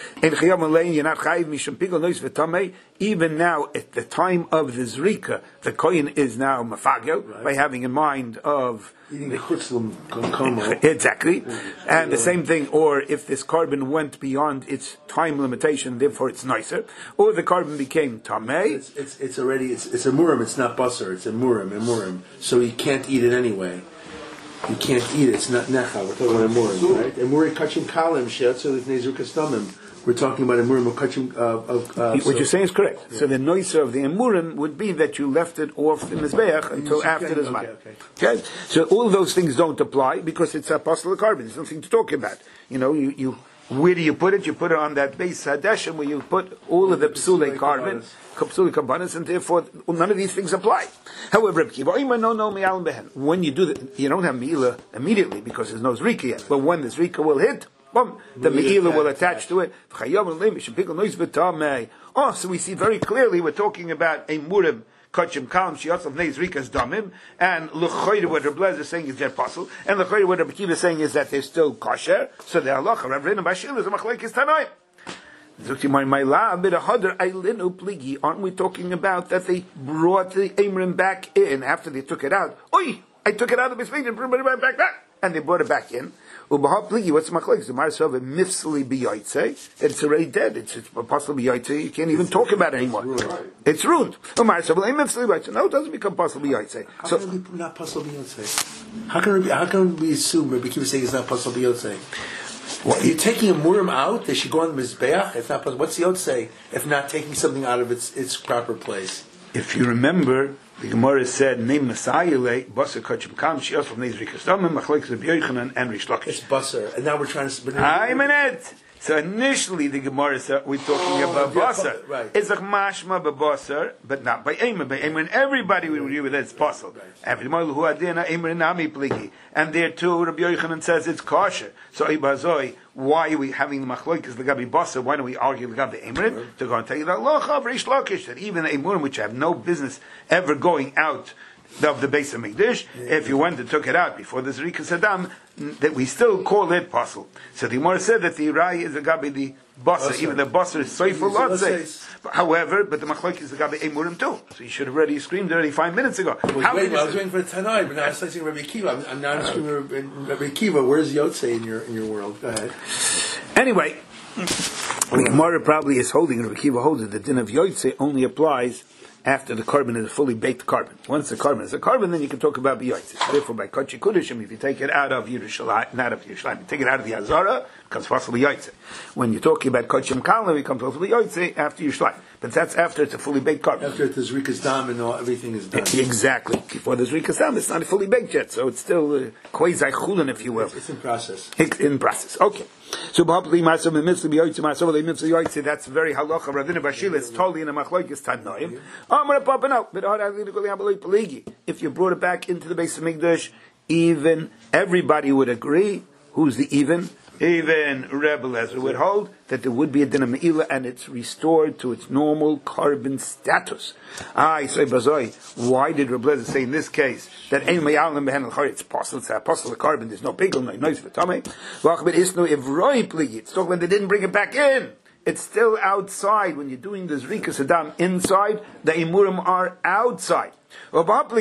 Even now, at the time of the Zrika, the Kohen is now mafagel, right, by having in mind of eating the chutzlam koma. Exactly. And the same thing, or if this carbon went beyond its time limitation, therefore it's nicer, or the carbon became tamei. It's, it's, it's already, it's, it's a murim, it's not basar, it's a murim, a murim. So you can't eat it anyway. You can't eat it. It's not necha. We're talking about emurim, right? Emurim kachim kalim she'atzu lifnei zrukas damim. We're talking about emurim of kachim. Uh, of, uh, what so, you're saying is correct. Yeah. So the noiser of the emurim would be that you left it off the mizbeach until after the zman. Okay, okay. okay. So all those things don't apply because it's a apostle of carbon. There's nothing to talk about. You know, you, you where do you put it? You put it on that base hadeshim where you put all of the psule carbon. Kapsuli Kabbanis, and therefore none of these things apply. However, when you do that, you don't have Me'ila immediately because there's no Zrika yet. But when the Zrika will hit, boom, the Me'ila will attach to it. Oh, so we see very clearly we're talking about a Murim, Kachim Kalam, Shiatz of Neiz Rikas Damim, and L'choyre what Reb Lezer is saying is they're possible, and L'choyre what Reb Akiva is saying is that they're still kosher, so the halacha, Rav Rinna Bar Shila is a machlekes Tanoim. Aren't we talking about that they brought the Amrim back in after they took it out? Oi! I took it out of the Beis Mikdash and brought it back back. And they brought it back in. Ubaha pligi, what's the machlokes? The Marsov of mifsali b'yotzei. It's already dead. It's, it's possibly b'yotzei. You can't even talk about it anymore. It's ruined. Umarsov mifsali b'yotzei. No, it doesn't become possible b'yotzei. How can it be not possible b'yotzei? How can it be, how can we assume Rabbi Akiva saying it's not possible b'yotzei? Well, you're taking a murim out. They should go on the mizbeach. It's not possible. What's the yotzei if not taking something out of its its proper place? If you remember, the Gemara said, "Name Messiah Basar Kachim Kam Shios from Nezrikas Damim Machlekes Rabbi Yochanan and Rish Lakish." It's Basar, and now we're trying to. I'm in it. So initially, the Gemara said we're talking oh, about yeah, Basar. Right. It's like mashma b'Basar, but not by Eimer. By Eimer, and everybody will agree with that it's possible. And there too, Rabbi Yochanan says it's kosher. So Ibazoi, why are we having the machlokes l'gabi Basar? Why don't we argue l'gabi Eimer? To go and tell you that halacha of Rish Lakish that even the Eimurim which have no business ever going out of the Beis Hamikdash, yeah. If you went and took it out before the Zrika Saddam, that we still call it possible. So the Gemara said that the Rai is a gabi the Basar, even the Basar is soiful lotzei. However, but the Machlok is a gabi Eimurim too. So you should have already screamed already five minutes ago. I was, waiting, I was waiting for the Tanai, but now I'm saying Rabbi Akiva. I'm, I'm now screaming Rabbi Akiva. Where's Yotzei in your in your world? Go ahead. Anyway, the Gemara probably is holding Rabbi Akiva holds that the din of Yotzei only applies after the carbon is a fully baked carbon. Once the carbon is a carbon, then you can talk about b'yotzei. Therefore, by Kodesh Kodeshim, if you take it out of Yerushalayim, not of Yerushalayim, you take it out of the Azara, it becomes possibly b'yotzei. When you're talking about Kodeshim Kalim, it becomes possibly b'yotzei after Yerushalayim. But that's after it's a fully baked carbon. After the Zrika's dam and all, everything is done. Exactly. Before the Zrika's dam, it's not fully baked yet, so it's still uh, quasi chulin, if you will. It's, it's in process. It's in process. Okay. So that's very halacha. Ravina Bashil, it's totally in a machlokes tanoim. Amar Papa no. If you brought it back into the Beis Hamikdash, even everybody would agree. Who's the even? Even Rebbe Lezer would hold that there would be a din of me'ilah and it's restored to its normal carbon status. Ah, so Bazoi, why did Rebbe Lezer say in this case that ein me'alim behen al-chari, it's possible, it's apostle of carbon, there's no bigel, no noise for Tomei. V'achbet isnu ivroi pligi, it's talking when they didn't bring it back in. It's still outside. When you're doing the Zrika Saddam inside, the Imurim are outside. That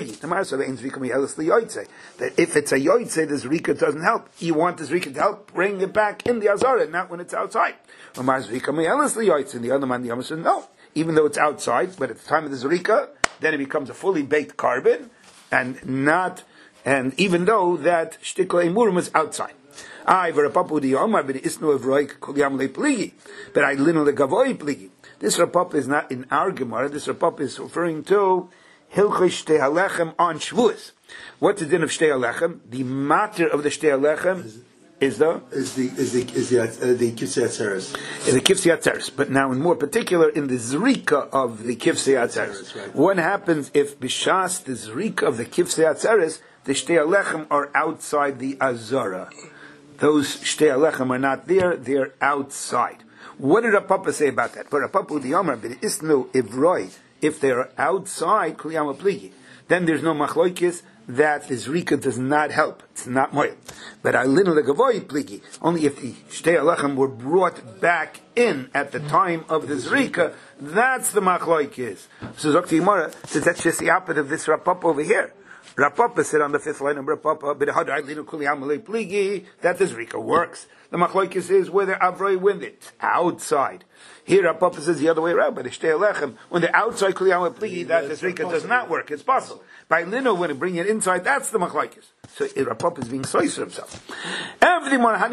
if it's a Yoitze, the Zrika doesn't help. You want the Zrika to help, bring it back in the Azara, not when it's outside. And the other man, the Yom says, no. Even though it's outside, but at the time of the Zrika, then it becomes a fully baked carbon, and not, and even though that Shtikla Imurim is outside. I verapapu di Omar, but it's no evroik kolyam le pligi. But I lino le gavoi pligi. This rapap is not in our Gemara. This rapap is referring to Hilchos Shtei Halechem on Shavuos. What's the din of Shtei Halechem? The matter of the Shtei Halechem is the is the is the is the uh, the Kivsei Atzeres. Is the Kivsei Atzeres. But now, in more particular, in the Zrika of the Kivsei Atzeres. Right. What happens if b'shas the Zrika of the Kivsei Atzeres, the Shtei Halechem are outside the Azara? Those Shtei Halechem are not there, they're outside. What did Rapapa say about that? But Rapapa the Yomar, but it's no ivroi. If they're outside, Kliyama Pligi, then there's no machloikis that the Zrika does not help. It's not moil. But Alinu Legavoi Pligi, only if the Shtei Halechem were brought back in at the time of the Zrika, that's the machloikis. So Zokti Yomara says that's just the opposite of this Rapapa over here. Rapapa said on the fifth line of Rapapa, that the Zrika works. The Machlokes is where the Avroi wind it outside. Here Rapapa says the other way around, but the Shtei Halechem, when they're outside Kliyam Pligi, that the Zrika does not work. It's possible. By Lino, when they bring it inside, that's the Machlokes. So Rapapa is being sois for himself. Everyone, that's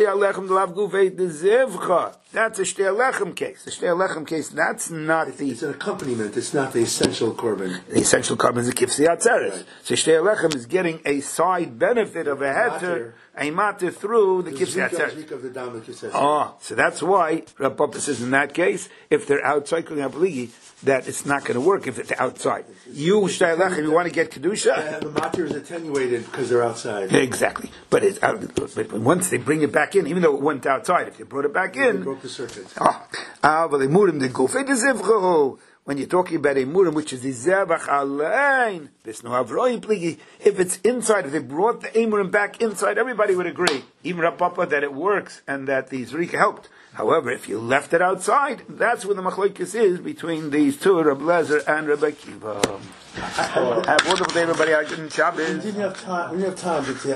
a Shtei Halechem case. The Shtei Halechem case, that's not the... It's an accompaniment, it's not the essential korban. The essential korban is the Kivsei Atzeres. Right. So Shtei Halechem is getting a side benefit of a heter, a matter through the, the Kivsei Atzeres. Oh, so that's why Rapapa says in that case, if they're outside Kliyam that it's not going to work if it's outside. You, Shtei Halechem, you want to get Kedusha? Yeah, the matter is attenuated because they're outside. Exactly. But, it's, uh, but once they bring it back in, even though it went outside, if they brought it back in... They broke the circuit. Ah, but they moved him to go. when you're talking about a murim, which is the zebach alein, there's no avroim pligi. If it's inside, if they brought the emurim back inside, everybody would agree, even Rav Papa, that it works and that the zrika helped. However, if you left it outside, that's where the machlokes is between these two, Reb Lezer and Reb Akiva. Have a wonderful day, everybody. Good Shabbos. We didn't have time. We didn't have time to.